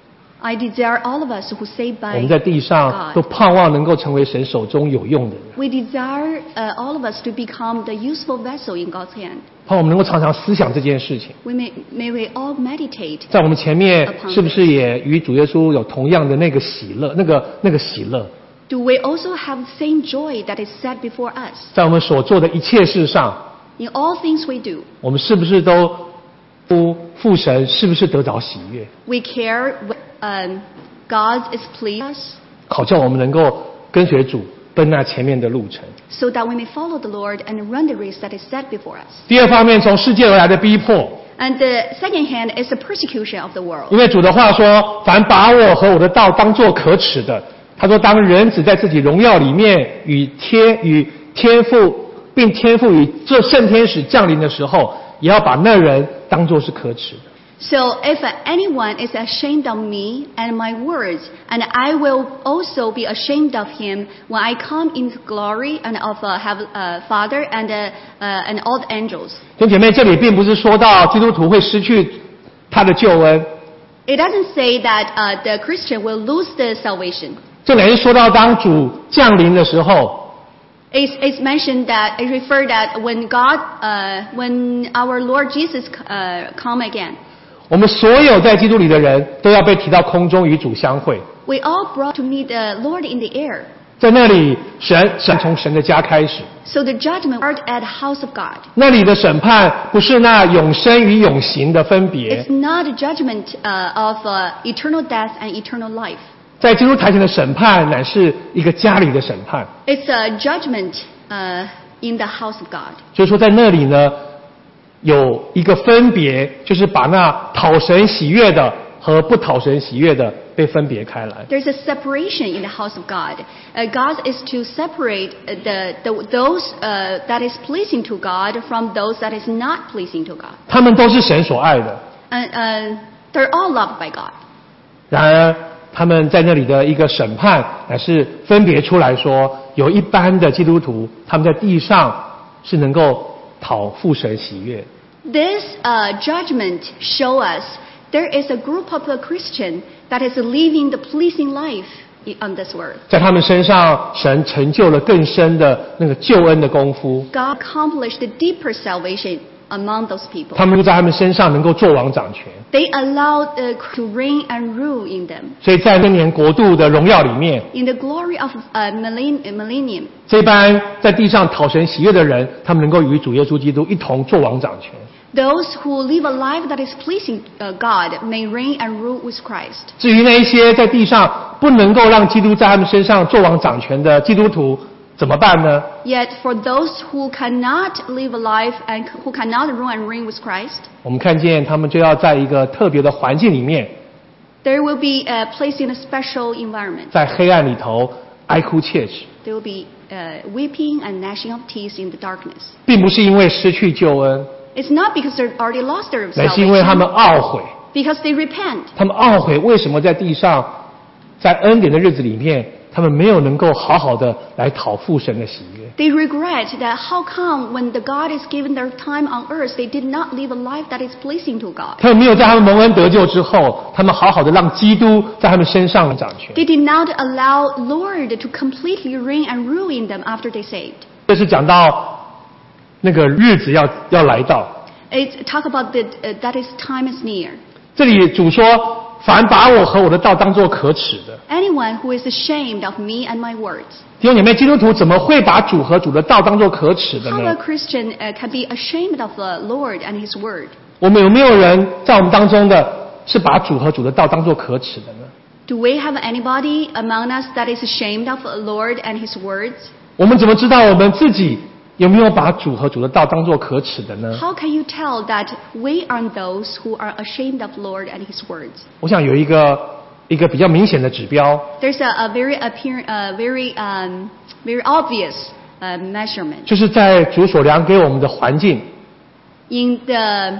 I desire all of us who saved 我 by 们在地上都 God. 盼望能够成为神手中有用的人， We desire uh, all of us to become the useful vessel in God's hand. 盼望我们能够常常思想这件事情。 We may, may we all meditate. 在我们前面是不是也与主耶稣有同样的那个喜乐，那个那个喜乐？ Do we also have the same joy that is set before us? 在我们所做的一切事上， In all things we do, 我们是不是都父父神是不是得着喜悦？ we care when um, God is pleased with us, 好叫我们能够跟随主奔那前面的路程。 so that we may follow the Lord and run the race that is set before us. 第二方面，从世界而来的逼迫， And the second hand is the persecution of the world. 因为主的话说：“凡把我和我的道当作可耻的，他说，当人子在自己荣耀里面与天与天父，并天父与这圣天使降临的时候，也要把那人当作是可耻的。” So if anyone is ashamed of me and my words, and I will also be ashamed of him when I come in glory and of uh, have uh, Father and uh, uh, and all the angels. 弟兄姐妹，这里并不是说到基督徒会失去他的救恩， It doesn't say that uh, the Christian will lose the salvation. 这里是说到当主降临的时候， It's, it's mentioned that it referred that when God, uh, when our Lord Jesus uh, come again, 我们所有在基督里的人都要被提到空中与主相会。 we all brought to meet the Lord in the air. 在那里，神神从神的家开始， So the judgment are at the house of God. 那里的审判不是那永生与永刑的分别， It's not a judgment uh, of uh, eternal death and eternal life. 在基督台前的审判乃是一个家里的审判。 It's a judgment uh, in the house of God. 就是说，在那里呢，有一个分别，就是把那讨神喜悦的和不讨神喜悦的被分别开来。 There's a separation in the house of God. Uh, God is to separate uh, the, the those uh, that is pleasing to God from those that is not pleasing to God. 他们都是神所爱的， And uh, they're all loved by God. 然而他们在那里的一个审判，乃是分别出来说，有一般的基督徒，他们在地上是能够讨父神喜悦。 This uh, judgment show us there is a group of the Christian that is living the pleasing life i- on this world. 在他们身上，神成就了更深的那个救恩的功夫。 God accomplished the deeper salvation among those people. 他们就在他们身上能够做王掌权。 They allowed uh, to reign and rule in them. 所以在那年国度的荣耀里面， In the glory of uh, millenn- millennium, 这班在地上讨神喜悦的人，他们能够与主耶稣基督一同做王掌权。 those who live a life that is pleasing uh, God may reign and rule with Christ. 至于那一些在地上不能够让基督在他们身上做王掌权的基督徒，怎么办呢？ Yet for those who cannot live a life and who cannot rule and reign with Christ, 我们看见他们就要在一个特别的环境里面， there will be uh, placed in a special environment. 在黑暗里头哀哭切齿， There will be uh, weeping and gnashing of teeth in the darkness. 并不是因为失去救恩， It's not because they already lost their 乃是因为他们 salvation, 懊悔。 because they repent. 他们懊悔为什么在地上，在恩典的日子里面，他们没有能够好好的来讨父神的喜悦。 They regret that how come when the God is given their time on earth, they did not live a life that is pleasing to God. 他们没有在他们蒙恩得救之后，他们好好的让基督在他们身上掌权。 They did not allow Lord to completely reign and rule in them after they saved. 这是讲到那个日子要要来到。 It's talk about the, uh, that is time is near. 这里主说，凡把我和我的道当作可耻的。 Anyone who is ashamed of me and my words. 弟兄姐妹，基督徒怎么会把主和主的道当作可耻的 How a 呢？ Christian uh, can be ashamed of the Lord and His word? 我们有没有人在我们当中的是把主和主的道当作可耻的呢？ Do we have anybody among us that is ashamed of the Lord and His words? 我们怎么知道我们自己有没有把主和主的道当作可耻的呢？ How can you tell that we are those who are ashamed of Lord and His words? 我想有一个一个比较明显的指标， There's a, a very appear, uh, very um, very obvious uh, measurement 就是在主所量给我们的环境， in the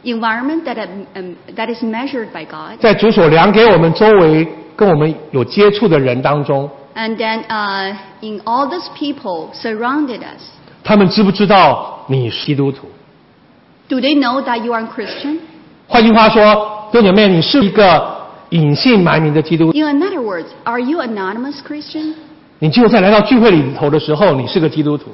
environment that, um, that is measured by God. 在主所量给我们周围跟我们有接触的人当中， And then uh, in all those people surrounded us, 他们知不知道你是基督徒？ do they know that you are a Christian? 换句话说，弟兄姐妹，你是一个隐姓埋名的基督徒。 In other words, are you anonymous Christian? 你只有在来到聚会里头的时候，你是个基督徒。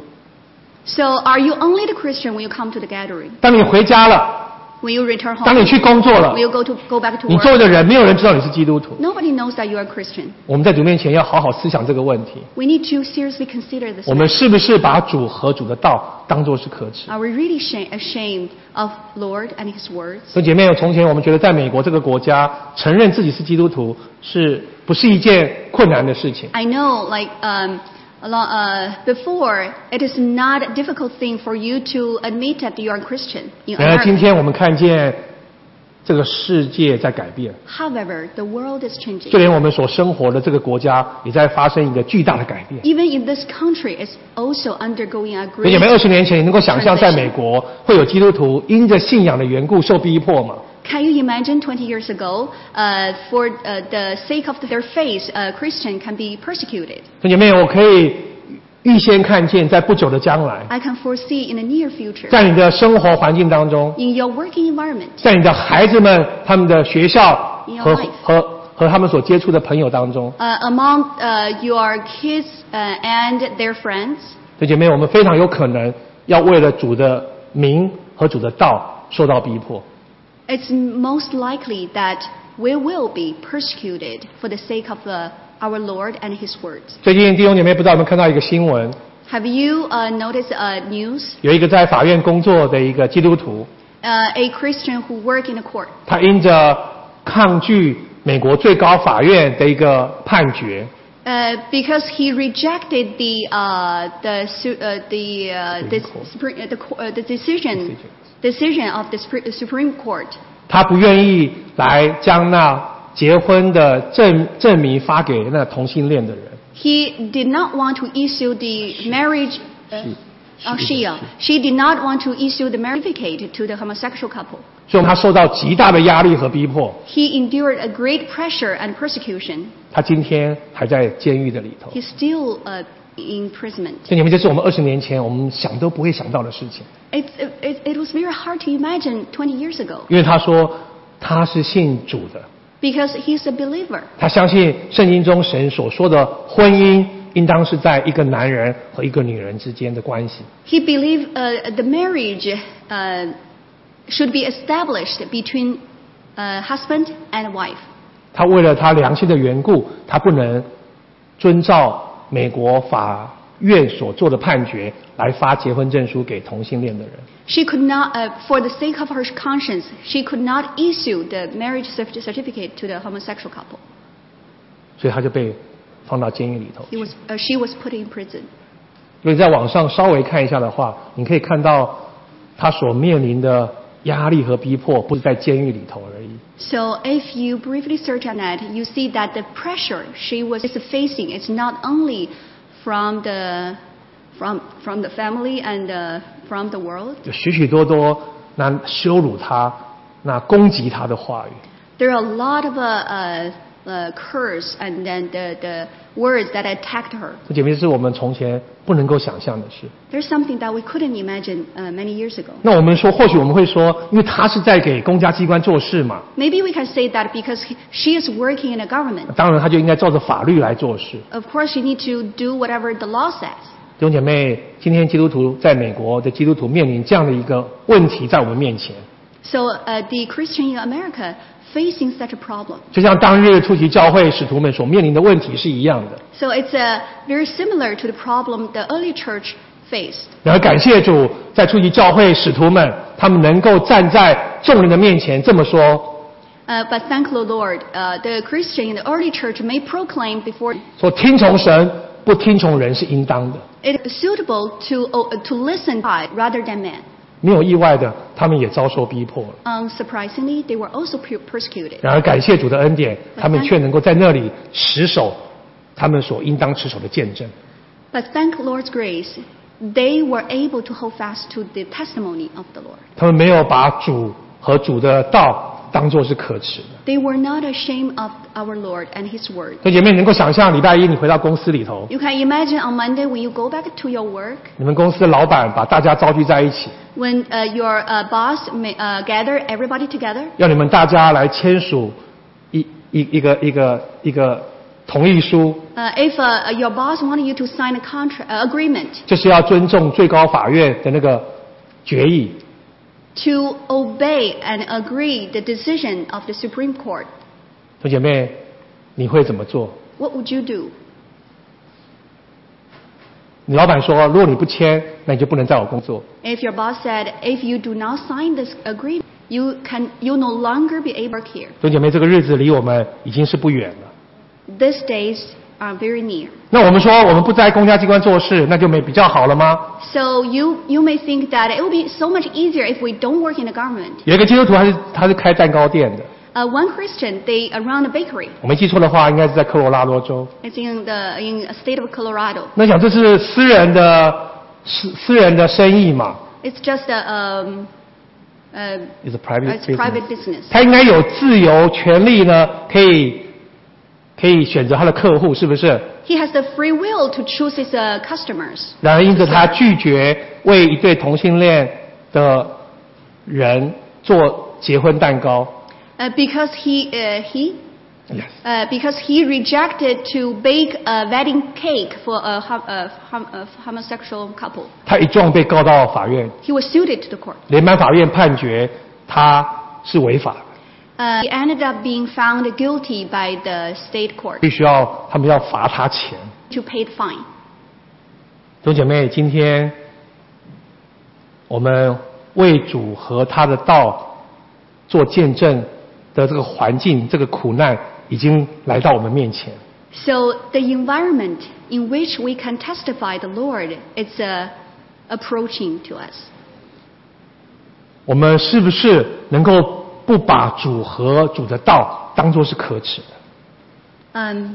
So are you only the Christian when you come to the gathering? 当你回家了， When you return 当你 home? 去工作了 When，you go to go back to 你周围 work? 的人没有人知道你是基督徒。 Nobody knows that you are a Christian. 我们在主面前要好好思想这个问题： We need to seriously consider this. 我们是不是把主和主的道当作是可耻？ Are we really shame, ashamed of Lord and His words? 所以姐妹，从前我们觉得在美国这个国家，承认自己是基督徒是不是一件困难的事情？ I know, like um, along, uh, before, it is not a difficult thing for you to admit that you are a Christian in 然而今 America. 天我们看见这个世界在改变， However, the world is 就 changing. 连我们所生活的这个国家也在发生一个巨大的改变。 Even in this country, it's also undergoing a 所以姐妹， great 二十年前你能够想象在美国会有基督徒因着信仰的缘故受逼迫吗？ Can you imagine twenty years ago, uh, for uh, the sake of their faith, a Christian can be persecuted? 所以姐妹，我可以预先看见，在不久的将来， I can foresee in the near future, 在你的生活环境当中， in your working environment, 在你的孩子们他们的学校 In your 和 life. 和和他们所接触的朋友当中， uh, among uh, your kids uh, and their friends, 所以姐妹，我们非常有可能要为了主的名和主的道受到逼迫。 it's most likely that we will be persecuted for the sake of the, our Lord and His words. 最近弟兄姐妹不知道有没有看到一个新闻， Have you uh, noticed uh, news? 有一个在法院工作的一个基督徒， Uh, a Christian who work in a court. 他因着抗拒美国最高法院的一个判决， Uh, because he rejected the uh, the su- uh, the uh, the, Supreme Court. Supre- uh, the, co- uh, the decision decision of the Supre- Supreme Court. 他不愿意来将那结婚的证证明发给那同性恋的人。 He did not want to issue the marriage. Uh, She- oh, she- she, uh, she did not want to issue the marriage certificate to the homosexual couple. 所以他受到极大的压力和逼迫， He endured a great pressure and persecution. 他今天还在监狱的里头。 He's still uh, in imprisonment. 所以你们，这是我们二十年前我们想都不会想到的事情。 It, it, it was very hard to imagine twenty years ago 因为他说他是信主的， because he's a believer. 他相信圣经中神所说的婚姻应当是在一个男人和一个女人之间的关系。 He believed uh, the marriage uh, should be established between uh, husband and wife. 他为了他良心的缘故，他不能遵照美国法院所做的判决来发结婚证书给同性恋的人。 She could not, uh, for the sake of her conscience, she could not issue the marriage cert- certificate to the homosexual couple. 所以他就被放到监狱里头。 He was, uh, she was put in prison. 如果你在网上稍微看一下的话，你可以看到他所面临的压力和逼迫，不是在监狱里头而已。 So if you briefly search on that, you see that the pressure she was facing is not only from the, from, from the family and uh, from the world. 有许许多多那羞辱他、那攻击他的话语。 There are a lot of uh, uh, uh, curse and then the, the words that attacked her. 这简直是我们从前不能够想象的事。 There's something that we couldn't imagine uh, many years ago. 那我们说，或许我们会说，因为他是在给公家机关做事嘛， Maybe we can say that because he, she is working in a government. 当然他就应该照着法律来做事。 Of course, you need to do whatever the law says. 弟兄姐妹，今天基督徒在美国的基督徒面临这样的一个问题在我们面前， So uh, the Christian in America facing such a problem. 就像当日初期教会使徒们所面临的问题是一样的。 So it's uh, very similar to the problem the early church faced. 然而感谢主，在初期教会使徒们，他们能够站在众人的面前这么说。 Uh, but thank the Lord, uh, the Christian in the early church may proclaim before 说听从神，不听从人是应当的。 it is suitable to uh, to listen to God rather than man. 没有意外的，他们也遭受逼迫了。 Unsurprisingly, they were also per- persecuted. 然而感谢主的恩典，他们却能够在那里持守他们所应当持守的见证。 But thank Lord's grace, they were able to hold fast to the testimony of the Lord. 他们没有把主和和主的道当作是可耻的。 They were not ashamed of our Lord and His word. 所以姐妹能够想象礼拜一你回到公司里头， You can imagine on Monday when you go back to your work, 你们公司的老板把大家召集在一起， when uh, your uh, boss may, uh, gather everybody together, 要你们大家来签署一一一个一个一个同意书， uh, if uh, your boss wanted you to sign a contract uh, agreement 就是要尊重最高法院的那个决议。 to obey and agree the decision of the Supreme Court, 所以姐妹，你会怎么做？ what would you do? 你老板说，如果你不签，那你就不能在我工作。 If your boss said, if you do not sign this agreement, you can you no longer be able to work here. 所以姐妹，这个日子离我们已经是不远了。 These days are very near. 那我们说，我们不在公家机关做事，那就没比较好了吗？ So you, you may think that it will be so much easier if we don't work in the government. 有一个基督徒，他是他是开蛋糕店的， Uh, one Christian, they around a bakery. 我没记错的话，应该是在科罗拉多州。 It's in the in a state of Colorado. 那想这是私人的私私人的生意嘛 It's just a um, uh, ？It's a private it's private business。 business. 他应该有自由权利呢，可以可以选择他的客户，是不是？ He has the free will to choose his uh, customers. 然而，因此他拒绝为一对同性恋的人做结婚蛋糕。 Uh, because he uh, he Yes. uh, because he rejected to bake a wedding cake for a, hom- a, hom- a homosexual couple. 他一状被告到法院， He was sued to the court. 联邦法院判决他是违法的， Uh, he ended up being found guilty by the state court 必须要他们要罚他钱。 to pay the fine. 弟兄姐妹，今天我们为主和他的道做见证的这个环境，这个苦难已经来到我们面前。 So the environment in which we can testify the Lord is uh, approaching to us. 我们是不是能够不把主和主的道当作是可耻的？ Um,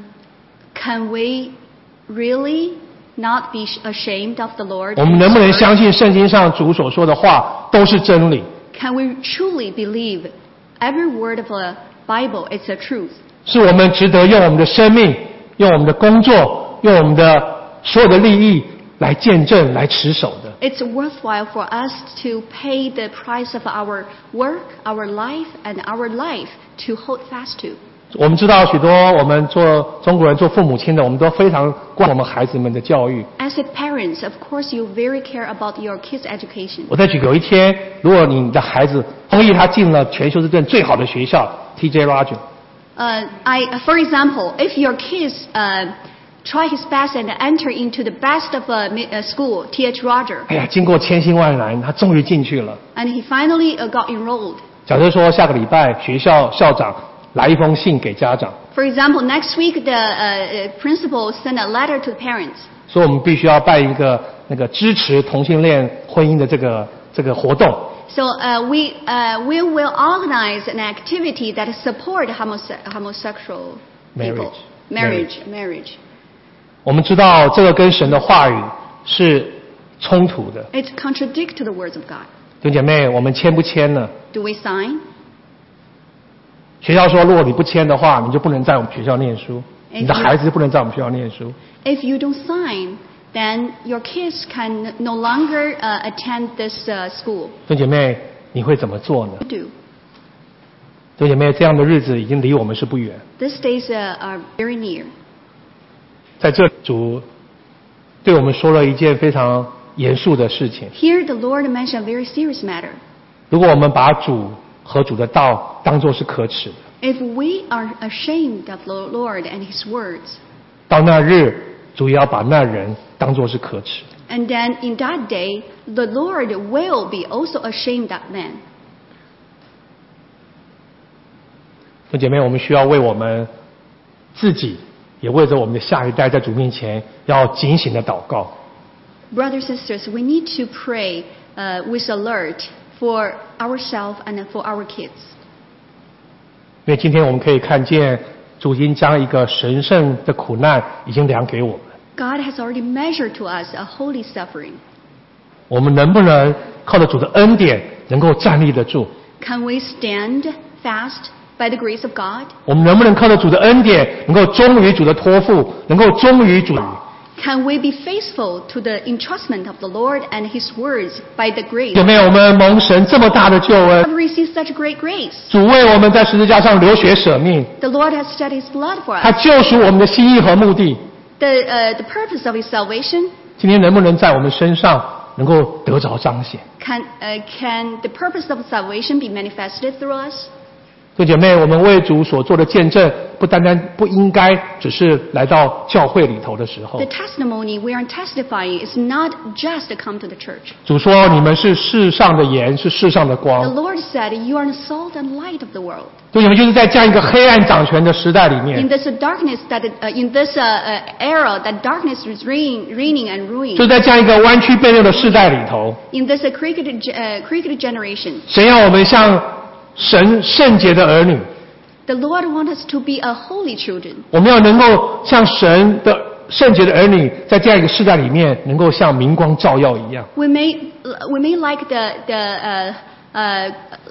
can we really not be ashamed of the Lord? 我们能不能相信圣经上主所说的话都是真理？ Can we truly believe every word of the Bible is the truth? 是我们值得用我们的生命、用我们的工作、用我们的所有的利益来见证、来持守的。 It's worthwhile for us to pay the price of our work, our life, and our life to hold fast to. 我们知道许多我们做中国人做父母亲的，我们都非常关我们孩子们的教育。 As a parents, of course, you very care about your kids' education. 我再举有一天，如果你的孩子同意他进了全休斯顿最好的学校 T J Roger， Uh, I, for example, if your kids uh, try his best and enter into the best of a mi- uh, school, T H Roger, 哎呀，经过千辛万难，他终于进去了。 and he finally uh, got enrolled. 假设说下个礼拜学校校长来一封信给家长， For example, next week the uh, uh, principal sent a letter to the parents. 说我们必须要办一个那个支持同性恋婚姻的这个这个活动。 So uh, we uh, we will organize an activity that support homose- homosexual people. Marriage. Marriage, marriage. 我们知道这个跟神的话语是冲突的。 It contradicts to the words of God. 弟兄姐妹，我们签不签呢？ Do we sign? 学校说，如果你不签的话，你就不能在我们学校念书， 哎你的孩子就不能在我们学校念书。 If you don't sign, then your kids can no longer uh, attend this uh, school. 弟兄姐妹，你会怎么做呢？ What do? 弟兄姐妹，这样的日子已经离我们是不远。 These days uh, are very near. 在这里，主对我们说了一件非常严肃的事情。 Here the Lord mentioned a very serious matter. 如果我们把主和主的道当作是可耻的， If we are ashamed of the Lord and His words, 到那日，主也要把那人当作是可耻的。 and then in that day, the Lord will be also ashamed of that man. 弟兄姐妹，我们需要为我们自己，也为着我们的下一代，在主面前要警醒的祷告。 Brothers and sisters, we need to pray uh, with alert for ourselves and for our kids. 因为今天我们可以看见，主已经将一个神圣的苦难已经量给我们。 God has already measured to us a holy suffering. 我们能不能靠着主的恩典，能够站立得住？ Can we stand fast by the grace of God? 我们能不能靠着主的恩典，能够忠于主的托付，能够忠于主？ Can we be faithful to the entrustment of the Lord and His words by the grace? 有没有我们蒙神这么大的救恩？ We have received such great grace. 主为我们在十字架上流血舍命， The Lord has shed His blood for 他 us. 救赎我们的心意和目的。 The, uh, the purpose of His salvation, 今天能不能在我们身上能够得着彰显？ can, uh, can the purpose of salvation be manifested through us? 弟兄姐妹，我们为主所做的见证，不单单不应该只是来到教会里头的时候 The。testimony we are testifying is not just to come to the church. 主说：“你们是世上的盐，是世上的 The 光。 Lord said, "You are the salt and light of the world." ” 所以你们就是在这样一个黑暗掌权的时代里 In 面， this darkness that uh, in this uh, uh, era that darkness is reigning, reigning and 就 ruling. 在这样一个弯曲悖谬的时代里头， In this uh, crooked, uh, crooked generation, 神要我们像神圣洁的儿女， the Lord wants us to be a holy children. 我们要能够像神的圣洁的儿女，在这样一个时代里面，能够像明光照耀一样。 We may we may like the the uh, uh,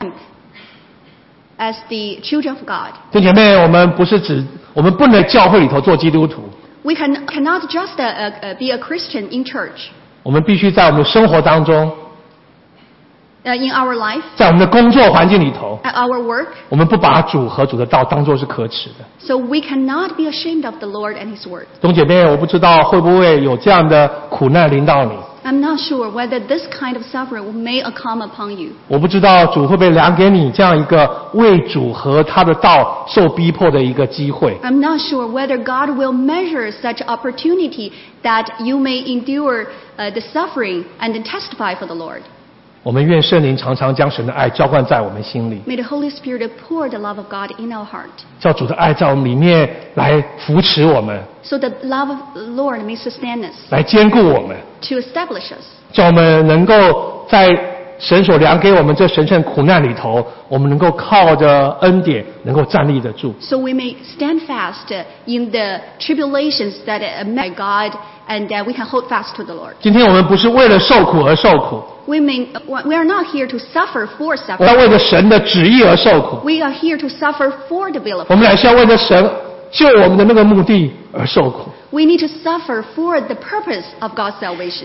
as the children of God. 弟兄姐妹，我们不是指我们不能在教会里头做基督徒， We can cannot just uh, uh, be a Christian in church. 我们必须在我们的生活当中， Uh, in our life, 在我们的工作环境里头， at our work, 我们不把主和主的道当作是可耻的。 so we cannot be ashamed of the Lord and His word. 弟兄姐妹，我不知道会不会有这样的苦难临到你， I'm not sure whether this kind of suffering may come upon you. 我不知道主会不会量给你这样一个为主和他的道受逼迫的一个机会。 I'm not sure whether God will measure such opportunity that you may endure uh, the suffering and then testify for the Lord. 我们愿圣灵常常将神的爱浇灌在我们心里， May the Holy Spirit pour the love of God in our heart, 叫主的爱在我们里面来扶持我们， so the love of the Lord may sustain us, 来坚固我们， to establish us, 叫我们能够在神所量给我们这神圣苦难里头，我们能够靠着恩典能够站立得住。 so we may stand fast uh, in the tribulations that are met by God, and uh, we can hold fast to the Lord. 今天我们不是为了受苦而受苦， We may we are not here to suffer for 我要 suffering. 为着神的旨意而受苦。 We are here to suffer for the will of 我 God. 们乃是要为着神救我们的那个目的而受苦。 We need to suffer for the purpose of God's salvation.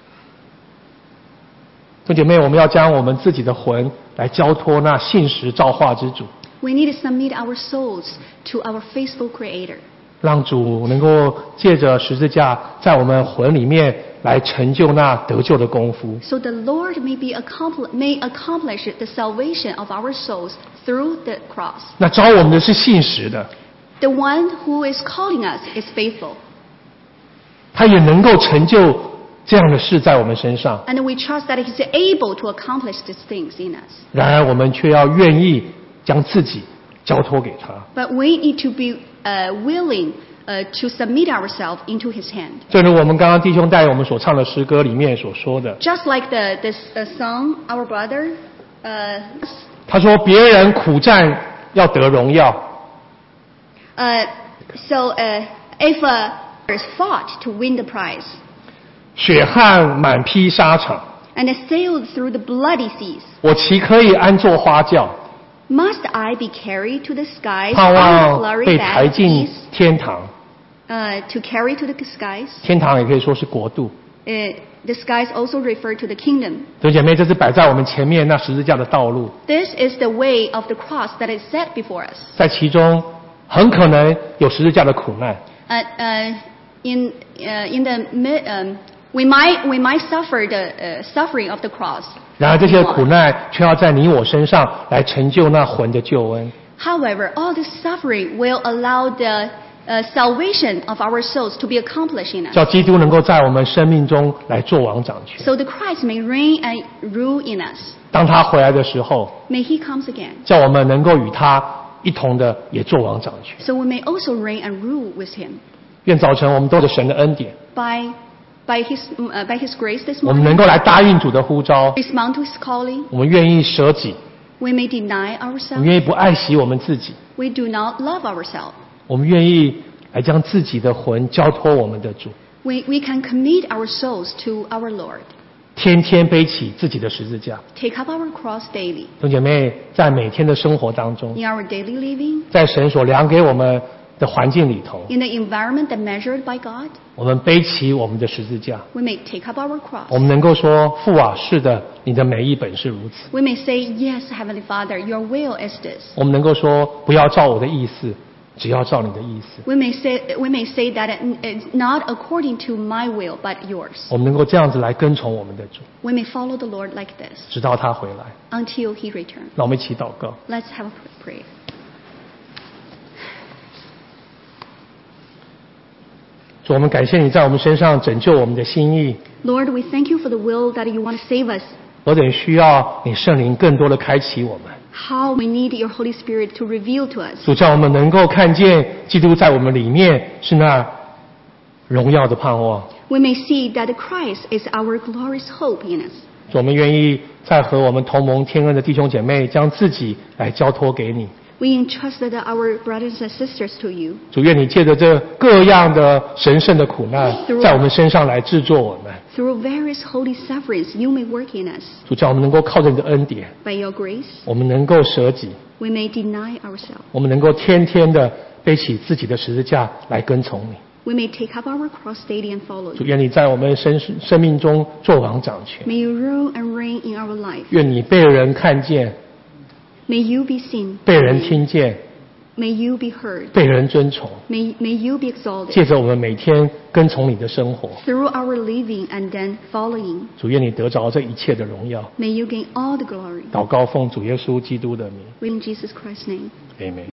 弟兄姐妹，我们要将我们自己的魂来交托那信实造化之主， We need to submit our souls to our faithful Creator, 让主能够借着十字架，在我们魂里面来成就那得救的功夫。 so the Lord may be accompli- may accomplish the salvation of our souls through the cross. 那招我们的是信实的， The one who is calling us is faithful, 他也能够成就这样的事在我们身上。 and we trust that He's able to accomplish these things in us. 然而，我们却要愿意将自己交托给他。 But we need to be uh, willing uh, to submit ourselves into His hand. 正如我们刚刚弟兄带我们所唱的诗歌里面所说的， Just like the this uh, song, our brother, uh, 他说：“别人苦战要得荣耀， uh, so uh, if uh, is fought to win the prize 血汗满披沙场， and sailed through the bloody seas, 我岂可以安坐花轿， must I be carried to the skies 盼 on 望 glory 被抬 bed 进 seas, 天堂？ uh, to carry to the skies? 天堂也可以说是国度。 Uh, the skies also refer to the kingdom. 弟兄姐妹，这是摆在我们前面那十字架的道路， This is the way of the cross that is set before us. 在其中很可能有十字架的苦难， Uh, uh, in uh, in the mid, um, we might we might suffer the uh, suffering of the cross. 然而这些苦难却要在你我身上来成就那魂的救恩。 However, all this suffering will allow the uh, salvation of our souls to be accomplished in us, 叫基督能够在我们生命中来做王掌权。 so the Christ may reign and rule in us. 当他回来的时候， May He comes again, 叫我们能够与他一同的也做王掌权。 so we may also reign and rule with Him. 愿早晨我们都是神的恩典， By by His uh, by His grace this 我们 morning, 能够来答应主的呼召， respond to His calling. 我们愿意舍己， We may deny 我们 ourselves. 愿意不爱惜我们自己， We do not love ourselves. 我们愿意来将自己的魂交托我们的主。 We we can commit our souls to our Lord. 天天背起自己的十字架。 Take up our cross daily. 弟兄姐妹，在每天的生活当中， In our daily living, 在神所量给我们的环境里头， in the environment that measured by God, 我们背起我们的十字架， we may take up our cross. 我们能够说：父啊，是的，你的美意本是如此。 We may say, yes, Heavenly Father, your will is this. 我们能够说：不要照我的意思，只要照你的意思。 We may say, we may say that it's not according to my will, but yours. 我们能够这样子来跟从我们的主， We may follow the Lord like this 直到他回来。 until He returns. 让我们一起祷告。 Let's have a prayer. 主，我们感谢你在我们身上拯救我们的心意， Lord, we thank you for the will that you want to save us. 我等需要你圣灵更多的开启我们。 How we need your Holy Spirit to reveal to us. 主，叫我们能够看见基督在我们里面是那荣耀的盼望。 We may see that Christ is our glorious hope in us. 主，我们愿意再和我们同盟天恩的弟兄姐妹，将自己来交托给你。 We entrusted our brothers and sisters to you. 主，愿你借着这各样的神圣的苦难，在我们身上来制作我们。 Through various holy sufferings, you may work in us. 主，叫我们能够靠着你的恩典， By your grace, 我们能够舍己， we may deny ourselves. 我们能够天天的背起自己的十字架来跟从你。 We may take up our cross daily and follow 主， you. 愿你在我们生生命中作王掌权， May you rule and reign in our life. 愿你被人看见， May you be seen. 被人听见， May you be heard. 被人尊崇。 May, may you be exalted. 借着我们每天跟从你的生活， Through our living and then following, 主，愿你得着这一切的荣耀。 may you gain all the glory. 祷告奉主耶稣基督的名 In Jesus Christ's name. ，Amen。